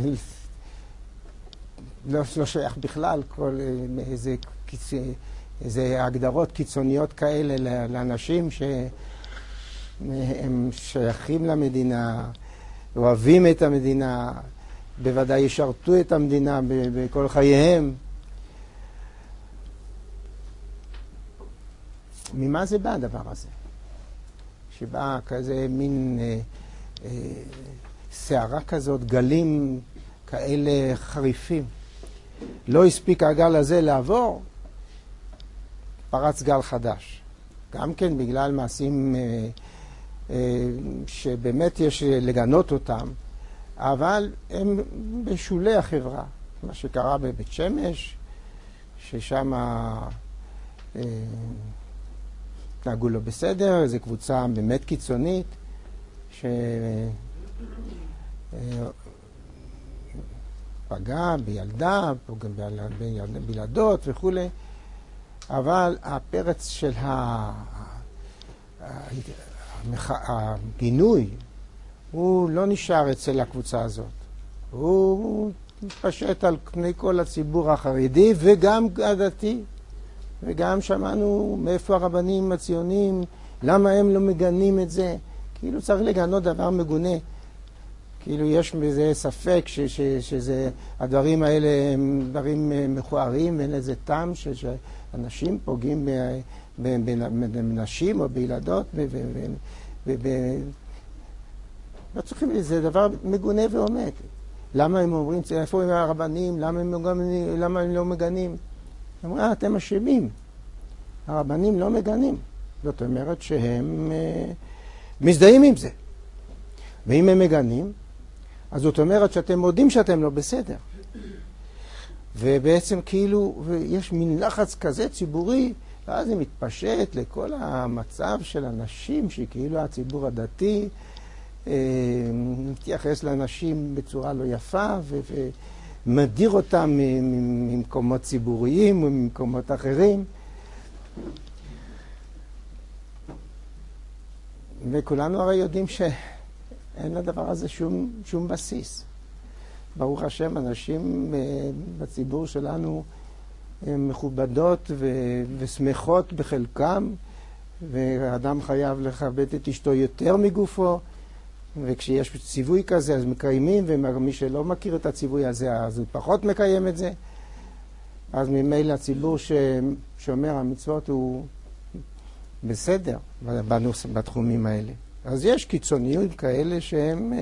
לא שייך בכלל כל איזה הגדרות קיצוניות כאלה לאנשים שהם שייכים למדינה, אוהבים את המדינה, בוודאי ישרתו את המדינה בכל חייהם. ממה זה בא הדבר הזה? שבא כזה מין שערה כזאת, גלים כאלה חריפים. לא הספיק הגל הזה לעבור, פרץ גל חדש. גם כן בגלל מעשים שבאמת יש לגנות אותם, אבל הם בשולי החברה. מה שקרה בבית שמש, ששם התנהגו לא בסדר, זו קבוצה באמת קיצונית, פגע בילדה, פגע בילדות וכו'. אבל הפרץ של הגינוי הוא לא נשאר אצל הקבוצה הזאת. הוא מתפשט על פני כל הציבור החרדי וגם הדתי. וגם שמענו מאיפה הרבנים הציונים, למה הם לא מגנים את זה. כאילו צריך לגנות דבר מגונה. כאילו יש בזה ספק שהדברים האלה הם דברים מכוערים, ואין איזה טעם שאנשים פוגעים בנשים או בילדות. לא צריכים, זה דבר מגונה ועומד. למה הם אומרים, איפה הם הרבנים, למה הם לא מגנים? הם אומרים, אתם אשמים. הרבנים לא מגנים. זאת אומרת שהם מזדהים עם זה. ואם הם מגנים, אז זאת אומרת שאתם מודים שאתם לא בסדר. ובעצם כאילו יש מין לחץ כזה ציבורי ואז זה מתפשט לכל המצב של אנשים שכאילו הציבור הדתי מתייחס לאנשים בצורה לא יפה ומדיר אותם ממקומות ציבוריים וממקומות אחרים. וכולנו הרי יודעים שאין לדבר הזה שום בסיס. ברוך השם, אנשים בציבור שלנו מכובדות ושמחות בחלקם, ואדם חייב לכבד את אשתו יותר מגופו, וכשיש ציווי כזה אז מקיימים, ומי שלא מכיר את הציווי הזה אז הוא פחות מקיים את זה. אז ממילא הציבור ששומר המצוות הוא בסדר בתחומים האלה. אז יש קיצוניות כאלה שהם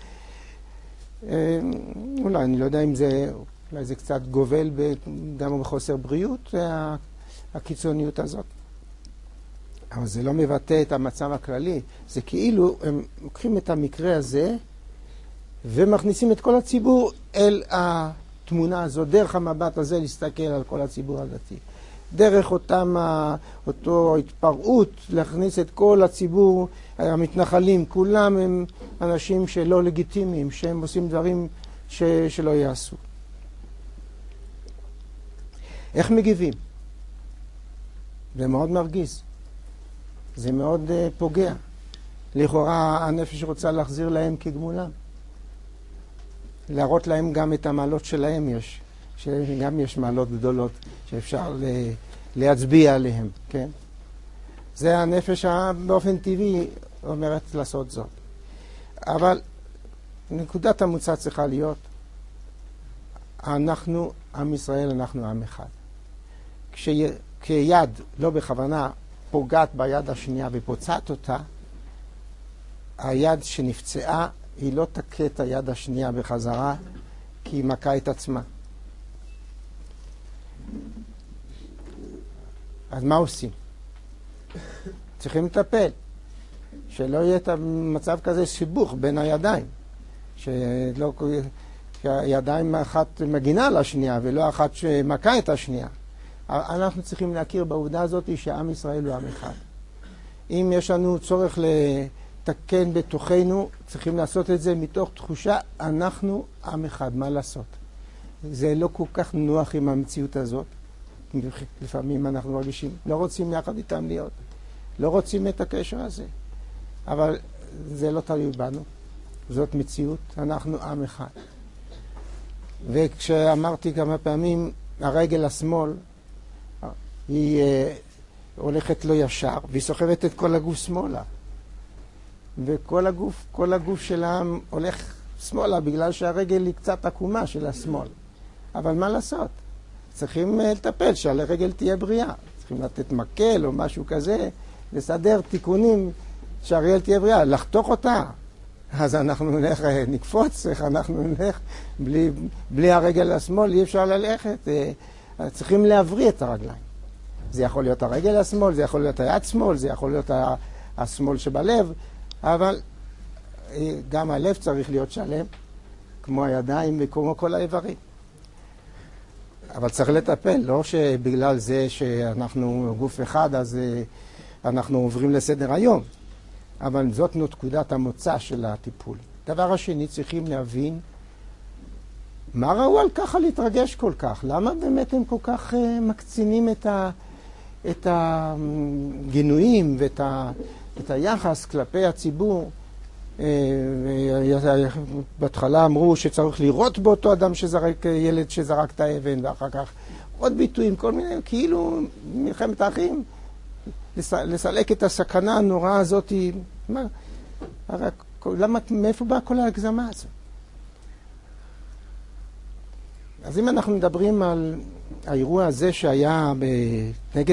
אולי, אני לא יודע אם זה, אולי זה קצת גובל גם בחוסר בריאות, הקיצוניות הזאת. אבל זה לא מבטא את המצב הכללי. זה כאילו הם לוקחים את המקרה הזה ומכניסים את כל הציבור אל התמונה הזאת, דרך המבט הזה להסתכל על כל הציבור הדתי. דרך אותו התפרעות להכניס את כל הציבור, המתנחלים, כולם הם אנשים שלא לגיטימיים, שהם עושים דברים שלא יעשו. איך מגיבים? זה מאוד מרגיז. זה מאוד פוגע. לכאורה הנפש רוצה להחזיר להם כגמולם. להראות להם גם את המעלות שלהם יש. שגם יש מעלות גדולות שאפשר להצביע עליהם, כן? זה הנפש באופן טבעי אומרת לעשות זאת. אבל נקודת המוצא צריכה להיות, אנחנו, עם ישראל, אנחנו עם אחד. כשיד לא בכוונה פוגעת ביד השנייה ופוצעת אותה, היד שנפצעה היא לא תכה את היד השנייה בחזרה, כי היא מכה את עצמה. אז מה עושים? צריכים לטפל. שלא יהיה את המצב כזה סיבוך בין הידיים. שהידיים אחת מגינה על השנייה ולא אחת שמכה את השנייה. אנחנו צריכים להכיר בעובדה הזאת שעם ישראל הוא עם אחד. אם יש לנו צורך לתקן בתוכנו, צריכים לעשות את זה מתוך תחושה, אנחנו עם אחד, מה לעשות? זה לא כל כך נוח עם המציאות הזאת. לפעמים אנחנו מרגישים, לא רוצים יחד איתם להיות. לא רוצים את הקשר הזה. אבל זה לא תלוי בנו. זאת מציאות, אנחנו עם אחד. וכשאמרתי כמה פעמים, הרגל השמאל, היא הולכת לא ישר, והיא סוחבת את כל הגוף שמאלה. וכל הגוף שלה הולך שמאלה, בגלל שהרגל היא קצת עקומה של השמאל. אבל מה לעשות? צריכים לטפל שהרגל תהיה בריאה. צריכים לתת מקל או משהו כזה, לסדר תיקונים שהרגל תהיה בריאה, לחתוך אותה. אז אנחנו נלך, נקפוץ, איך אנחנו נלך, בלי הרגל השמאל אי אפשר ללכת. צריכים להבריא את הרגליים. זה יכול להיות הרגל השמאל, זה יכול להיות היד שמאל, זה יכול להיות השמאל שבלב, אבל גם הלב צריך להיות שלם, כמו הידיים וכמו כל האיברים. אבל צריך לטפל, לא שבגלל זה שאנחנו גוף אחד, אז אנחנו עוברים לסדר היום. אבל זאת נקודת המוצא של הטיפול. דבר השני, צריכים להבין מה ראו על ככה להתרגש כל כך. למה באמת הם כל כך מקצינים את הגינויים ואת היחס כלפי הציבור? בהתחלה אמרו שצריך לראות באותו אדם שזרק, ילד שזרק את האבן, ואחר כך עוד ביטויים, כל מיני, כאילו מלחמת האחים, לסלק את הסכנה הנוראה הזאת. מאיפה באה כל ההגזמה הזאת? אז אם אנחנו מדברים על האירוע הזה שהיה נגד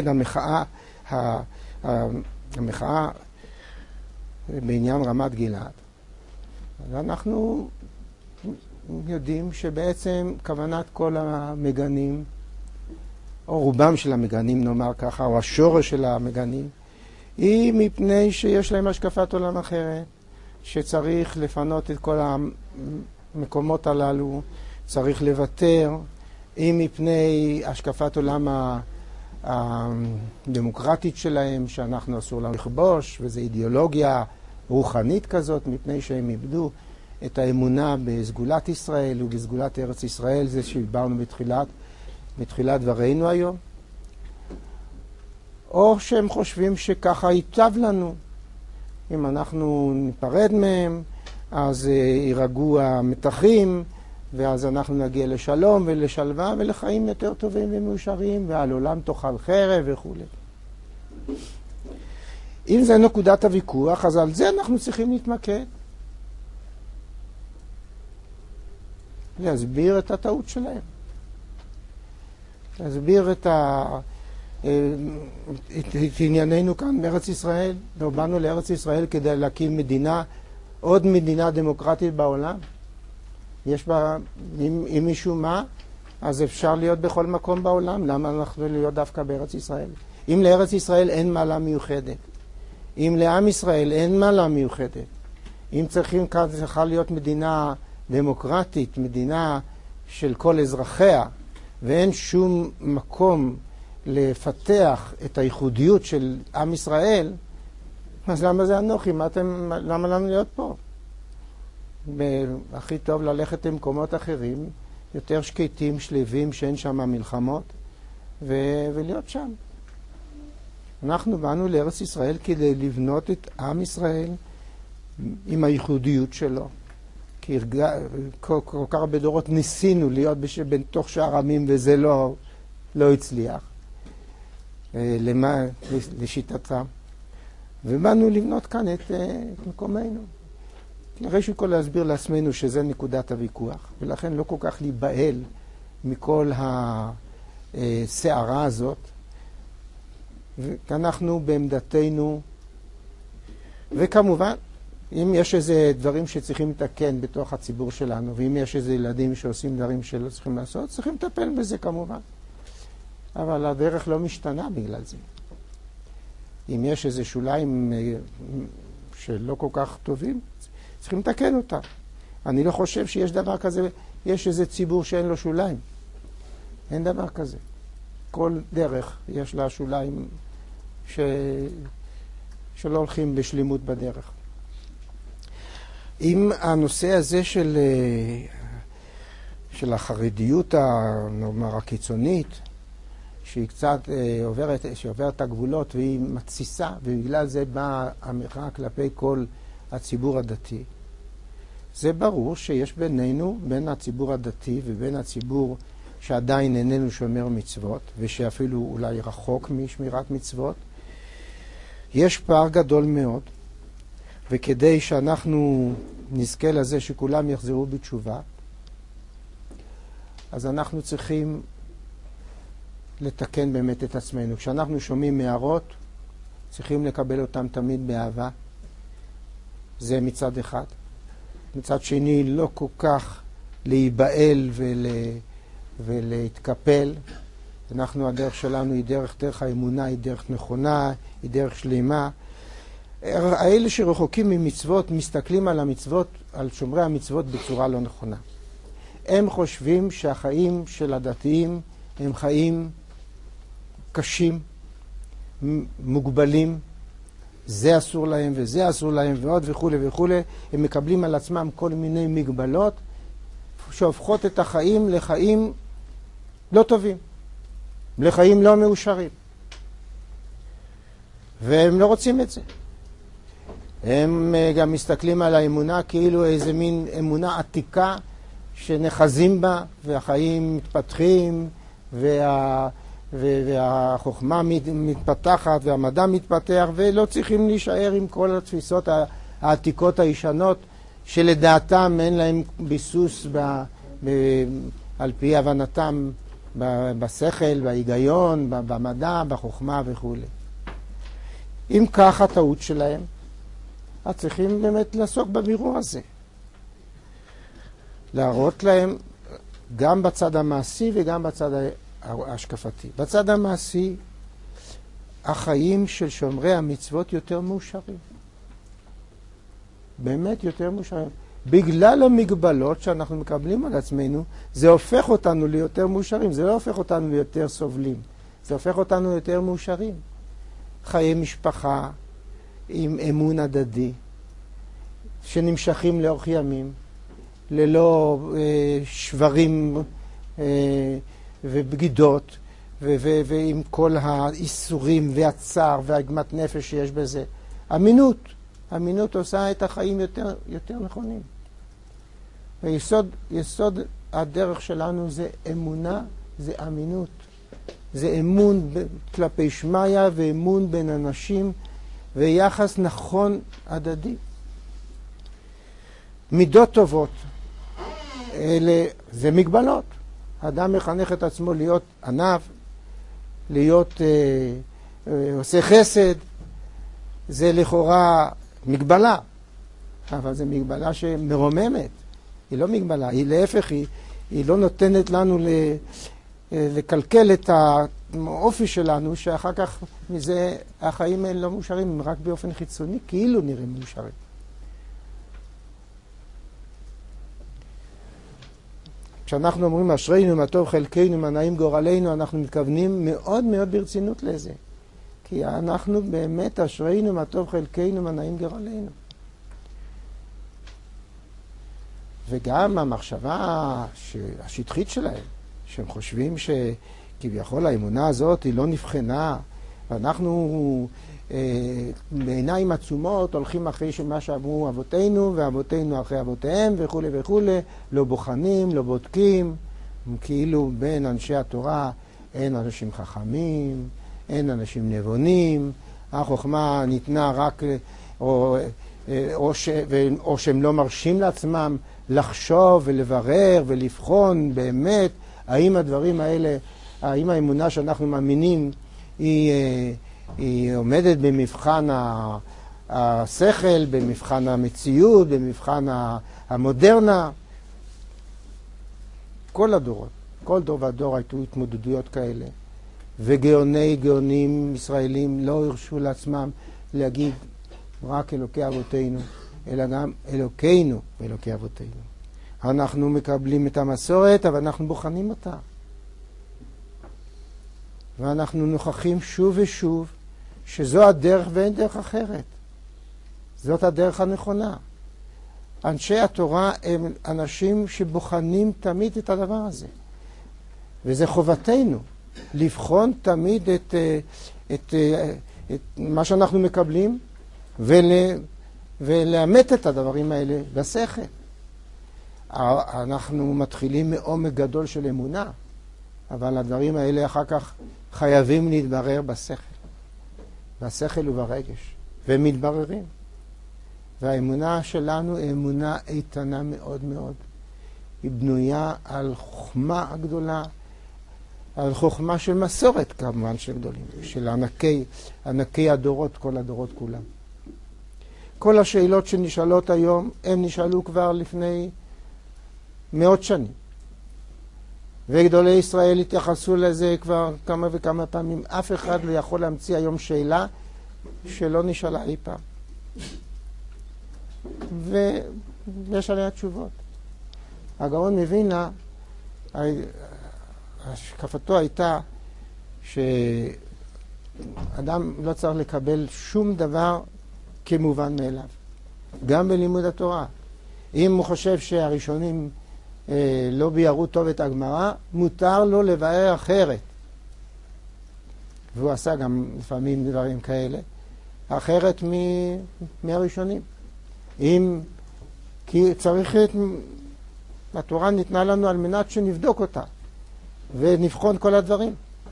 המחאה בעניין רמת גלעד, אז אנחנו יודעים שבעצם כוונת כל המגנים, או רובם של המגנים נאמר ככה, או השורש של המגנים, היא מפני שיש להם השקפת עולם אחרת, שצריך לפנות את כל המקומות הללו, צריך לוותר, אם מפני השקפת עולם הדמוקרטית שלהם, שאנחנו אסור לנו לכבוש, וזו אידיאולוגיה רוחנית כזאת, מפני שהם איבדו את האמונה בסגולת ישראל ובסגולת ארץ ישראל, זה שדיברנו בתחילת דברינו היום. או שהם חושבים שככה ייטב לנו. אם אנחנו ניפרד מהם, אז יירגעו המתחים, ואז אנחנו נגיע לשלום ולשלווה ולחיים יותר טובים ומאושרים, ועל עולם תאכל חרב וכו'. אם זה נקודת הוויכוח, אז על זה אנחנו צריכים להתמקד. להסביר את הטעות שלהם. להסביר את ענייננו כאן בארץ ישראל. לא באנו לארץ ישראל כדי להקים מדינה, עוד מדינה דמוקרטית בעולם. יש בה, אם מישהו מה, אז אפשר להיות בכל מקום בעולם. למה אנחנו להיות דווקא בארץ ישראל? אם לארץ ישראל אין מעלה מיוחדת, אם לעם ישראל אין מעלה מיוחדת, אם צריכה להיות מדינה דמוקרטית, מדינה של כל אזרחיה, ואין שום מקום לפתח את הייחודיות של עם ישראל, אז למה זה אנוכי? למה לנו להיות פה? הכי טוב ללכת למקומות אחרים, יותר שקטים, שלווים, שאין שם מלחמות, ולהיות שם. אנחנו באנו לארץ ישראל כדי לבנות את עם ישראל עם הייחודיות שלו. כי כל כך הרבה דורות ניסינו להיות בתוך שאר עמים, וזה לא הצליח. לשיטתם. ובאנו לבנות כאן את מקומנו. ראשית כל להסביר לעצמנו שזה נקודת הוויכוח, ולכן לא כל כך להיבהל מכל הסערה הזאת. ואנחנו בעמדתנו, וכמובן, אם יש איזה דברים שצריכים לתקן בתוך הציבור שלנו, ואם יש איזה ילדים שעושים דברים שלא צריכים לעשות, צריכים לטפל בזה כמובן. אבל הדרך לא משתנה בגלל זה. אם יש איזה שוליים שלא כל כך טובים, צריכים לתקן אותם. אני לא חושב שיש דבר כזה, יש איזה ציבור שאין לו שוליים. אין דבר כזה. כל דרך יש לה שוליים שלא הולכים בשלימות בדרך. אם הנושא הזה של החרדיות, נאמר, הקיצונית, שהיא קצת שעוברת את הגבולות והיא מתסיסה, ובגלל זה באה המחאה כלפי כל הציבור הדתי. זה ברור שיש בינינו, בין הציבור הדתי ובין הציבור שעדיין איננו שומר מצוות, ושאפילו אולי רחוק משמירת מצוות, יש פער גדול מאוד, וכדי שאנחנו נזכה לזה שכולם יחזרו בתשובה, אז אנחנו צריכים לתקן באמת את עצמנו. כשאנחנו שומעים מערות, צריכים לקבל אותם תמיד באהבה. זה מצד אחד. מצד שני, לא כל כך להיבהל ולהתקפל. אנחנו, הדרך שלנו היא דרך האמונה, היא דרך נכונה, היא דרך שלמה. האלה שרחוקים ממצוות, מסתכלים על המצוות, על שומרי המצוות בצורה לא נכונה. הם חושבים שהחיים של הדתיים הם חיים קשים, מוגבלים, זה אסור להם וזה אסור להם ועוד וכו' וכו'. הם מקבלים על עצמם כל מיני מגבלות שהופכות את החיים לחיים לא טובים, לחיים לא מאושרים. והם לא רוצים את זה. הם גם מסתכלים על האמונה כאילו איזה מין אמונה עתיקה שנחזים בה, והחיים מתפתחים, והחוכמה מתפתחת, והמדע מתפתח, ולא צריכים להישאר עם כל התפיסות העתיקות הישנות, שלדעתם אין להם ביסוס על פי הבנתם בשכל, בהיגיון, במדע, בחוכמה וכו'. אם כך הטעות שלהם, אז צריכים באמת לעסוק בבירור הזה. להראות להם גם בצד המעשי וגם בצד ההשקפתי. בצד המעשי, החיים של שומרי המצוות יותר מאושרים. באמת יותר מאושרים. בגלל המגבלות שאנחנו מקבלים על עצמנו, זה הופך אותנו ליותר מאושרים, זה לא הופך אותנו ליותר סובלים. זה הופך אותנו יותר מאושרים. חיי משפחה עם אמון הדדי, שנמשכים לאורך ימים, ללא שברים ובגידות, ועם כל האיסורים והצער והעגמת נפש שיש בזה. אמינות עושה את החיים יותר נכונים. ויסוד הדרך שלנו זה אמונה, זה אמינות. זה אמון כלפי שמיה ואמון בין אנשים ויחס נכון הדדי. מידות טובות, זה מגבלות. האדם מחנך את עצמו להיות ענב, להיות עושה חסד, זה לכאורה מגבלה, אבל זה מגבלה שמרוממת. היא לא מגבלה, היא להפך, היא לא נותנת לנו לקלקל את האופי שלנו, שאחר כך מזה החיים האלה לא מאושרים, הם רק באופן חיצוני, כאילו נראים מאושרים. כשאנחנו אומרים אשרינו מה טוב חלקנו מה נעים גורלנו, אנחנו מתכוונים מאוד מאוד ברצינות לזה. כי אנחנו באמת אשרינו מה טוב חלקנו מה נעים גורלנו. וגם המחשבה השטחית שלהם, שהם חושבים שכביכול האמונה הזאת היא לא נבחנה, ואנחנו בעיניים עצומות הולכים אחרי מה שאמרו אבותינו, ואבותינו אחרי אבותיהם וכו' וכו', לא בוחנים, לא בודקים, כאילו בין אנשי התורה אין אנשים חכמים, אין אנשים נבונים, החוכמה ניתנה רק, או שהם לא מרשים לעצמם לחשוב ולברר ולבחון באמת האם הדברים האלה, האם האמונה שאנחנו מאמינים היא עומדת במבחן השכל, במבחן המציאות, במבחן המודרנה. כל הדורות, כל דור ודור הייתו התמודדויות כאלה. גאונים ישראלים לא הרשו לעצמם להגיד רק אלוקי אבותינו, אלא גם אלוקינו ואלוקי אבותינו. אנחנו מקבלים את המסורת, אבל אנחנו בוחנים אותה. ואנחנו נוכחים שוב ושוב שזו הדרך ואין דרך אחרת. זאת הדרך הנכונה. אנשי התורה הם אנשים שבוחנים תמיד את הדבר הזה. וזה חובתנו לבחון תמיד את מה שאנחנו מקבלים ולאמת את הדברים האלה בשכל. אנחנו מתחילים מעומק גדול של אמונה, אבל הדברים האלה אחר כך חייבים להתברר בשכל וברגש, והם מתבררים. והאמונה שלנו היא אמונה איתנה מאוד מאוד. היא בנויה על חוכמה הגדולה, על חוכמה של מסורת כמובן של גדולים, של ענקי הדורות, כל הדורות כולם. כל השאלות שנשאלות היום, הם נשאלו כבר לפני מאות שנים. וגדולי ישראל התייחסו לזה כבר כמה וכמה פעמים. אף אחד לא יכול להמציא היום שאלה שלא נשאלה אי פעם. ויש עליה תשובות. הגאון מווילנה, השקפתו הייתה שאדם לא צריך לקבל שום דבר כמובן מאליו. גם בלימוד התורה. אם הוא חושב שהראשונים לא ביארו טוב את הגמרא, מותר לו לבאר אחרת. והוא עשה גם לפעמים דברים כאלה, אחרת מהראשונים. כי צריך התורה ניתנה לנו על מנת שנבדוק אותה ונבחון כל הדברים.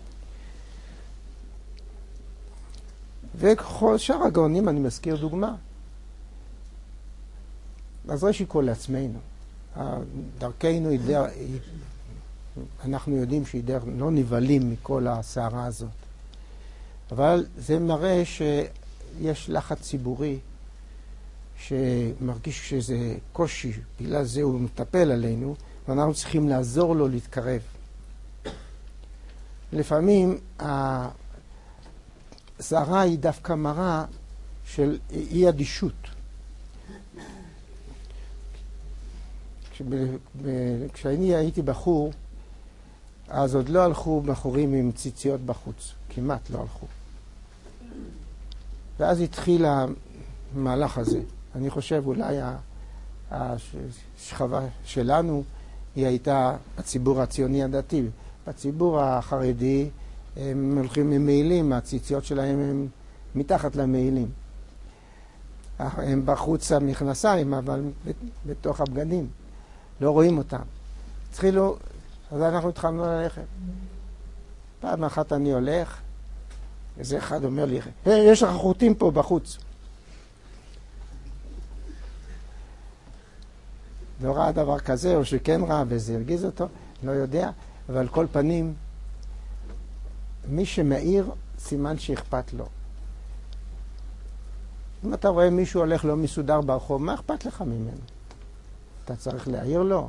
וכל שאר הגאונים, אני מזכיר דוגמה. אז ראשית כל לעצמנו. דרכנו היא דרך, אנחנו יודעים שהיא דרך, לא נבלים מכל הסערה הזאת. אבל זה מראה שיש לחץ ציבורי שמרגיש שזה קושי, בגלל זה הוא מטפל עלינו, ואנחנו צריכים לעזור לו להתקרב. לפעמים הסערה היא דווקא מראה של אי אדישות. כשאני הייתי בחור, אז עוד לא הלכו בחורים עם ציציות בחוץ, כמעט לא הלכו. ואז התחיל המהלך הזה. אני חושב אולי השכבה שלנו היא הייתה הציבור הציוני הדתי. בציבור החרדי הם הולכים עם מעילים, הציציות שלהם הם מתחת למעילים. הם בחוץ המכנסיים, אבל בתוך הבגדים. לא רואים אותם. אז אנחנו התחלנו ללכת. פעם אחת אני הולך, איזה אחד אומר לי, יש לך חוטים פה בחוץ. לא ראה דבר כזה, או שכן ראה וזה הרגיז אותו, לא יודע, אבל על כל פנים, מי שמאיר, סימן שאכפת לו. אם אתה רואה מישהו הולך לא מסודר ברחוב, מה אכפת לך ממנו? אתה צריך להעיר לו.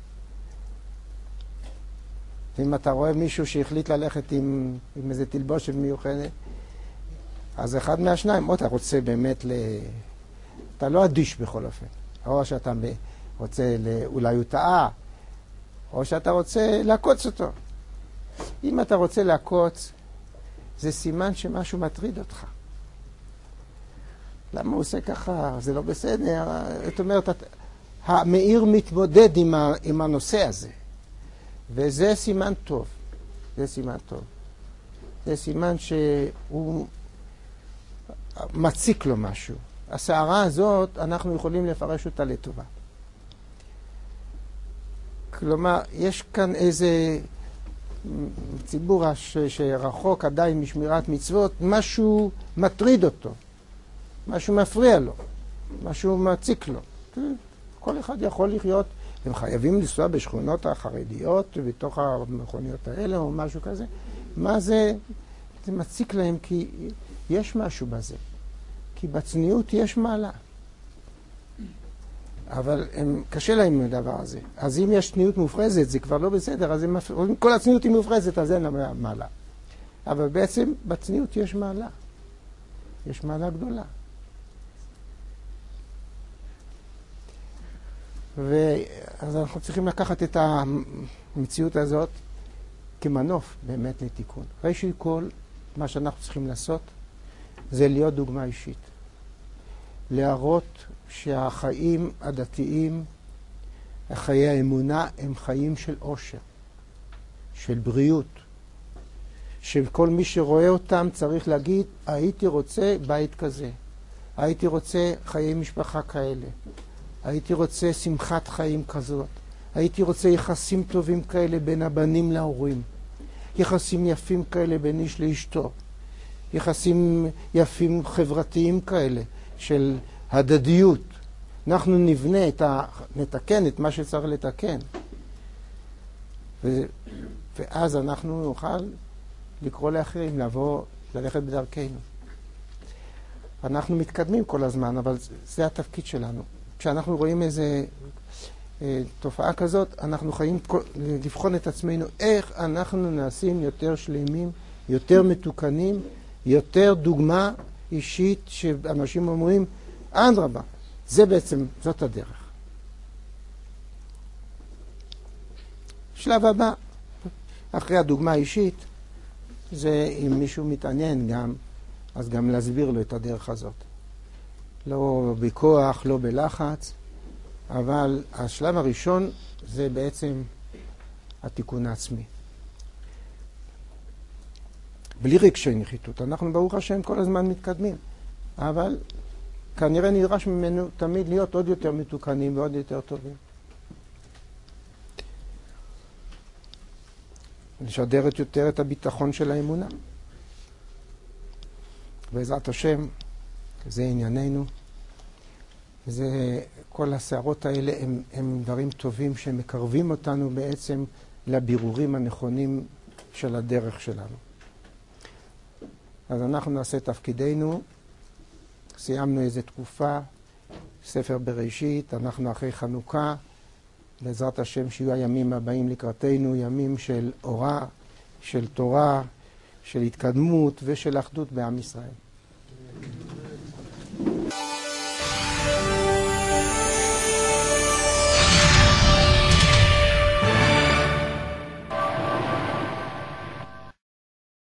אם אתה רואה מישהו שהחליט ללכת עם איזה תלבושת מיוחדת, אז אחד מהשניים, או אתה רוצה באמת אתה לא אדיש בכל אופן. או שאתה רוצה, אולי הוא טעה, או שאתה רוצה לעקוץ אותו. אם אתה רוצה לעקוץ, זה סימן שמשהו מטריד אותך. למה הוא עושה ככה? זה לא בסדר. זאת אומרת, המאיר מתמודד עם הנושא הזה. וזה סימן טוב. זה סימן טוב. זה סימן שהוא מציק לו משהו. הסערה הזאת, אנחנו יכולים לפרש אותה לטובה. כלומר, יש כאן איזה ציבור שרחוק עדיין משמירת מצוות, משהו מטריד אותו, משהו מפריע לו, משהו מציק לו. כל אחד יכול לחיות, הם חייבים לנסוע בשכונות החרדיות, בתוך המכוניות האלה או משהו כזה. מה זה? זה מציק להם כי יש משהו בזה. כי בצניעות יש מעלה. אבל קשה להם עם הדבר הזה. אז אם יש צניעות מופרזת, זה כבר לא בסדר, אז אם כל הצניעות היא מופרזת, אז אין לה מעלה. אבל בעצם בצניעות יש מעלה. יש מעלה גדולה. אז אנחנו צריכים לקחת את המציאות הזאת כמנוף באמת לתיקון. ראשית כל, מה שאנחנו צריכים לעשות זה להיות דוגמה אישית. להראות שהחיים הדתיים, חיי האמונה, הם חיים של עושר, של בריאות. שכל מי שרואה אותם צריך להגיד, הייתי רוצה בית כזה, הייתי רוצה חיי משפחה כאלה, הייתי רוצה שמחת חיים כזאת, הייתי רוצה יחסים טובים כאלה בין הבנים להורים, יחסים יפים כאלה בין איש לאשתו, יחסים יפים חברתיים כאלה של הדדיות. אנחנו נבנה נתקן את מה שצריך לתקן. ואז אנחנו נוכל לקרוא לאחרים, ללכת בדרכנו. אנחנו מתקדמים כל הזמן, אבל זה התפקיד שלנו. כשאנחנו רואים איזה תופעה כזאת, אנחנו חייבים לבחון את עצמנו, איך אנחנו נעשים יותר שלמים, יותר מתוקנים, יותר דוגמה אישית שאנשים אומרים, אדרבה, זה בעצם, זאת הדרך. שלב הבא, אחרי הדוגמה האישית, זה אם מישהו מתעניין גם, אז גם להסביר לו את הדרך הזאת. לא בכוח, לא בלחץ, אבל השלב הראשון זה בעצם התיקון העצמי. בלי רגשי נחיתות. אנחנו ברוך השם כל הזמן מתקדמים, אבל כנראה נדרש ממנו תמיד להיות עוד יותר מתוקנים ועוד יותר טובים. לשדרת יותר את הביטחון של האמונה. בעזרת השם, זה ענייננו. כל הסערות האלה הם דברים טובים שמקרבים אותנו בעצם לבירורים הנכונים של הדרך שלנו. אז אנחנו נעשה תפקידנו. סיימנו איזו תקופה, ספר בראשית, אנחנו אחרי חנוכה, בעזרת השם שיהיו הימים הבאים לקראתנו, ימים של אורה, של תורה, של התקדמות ושל אחדות בעם ישראל.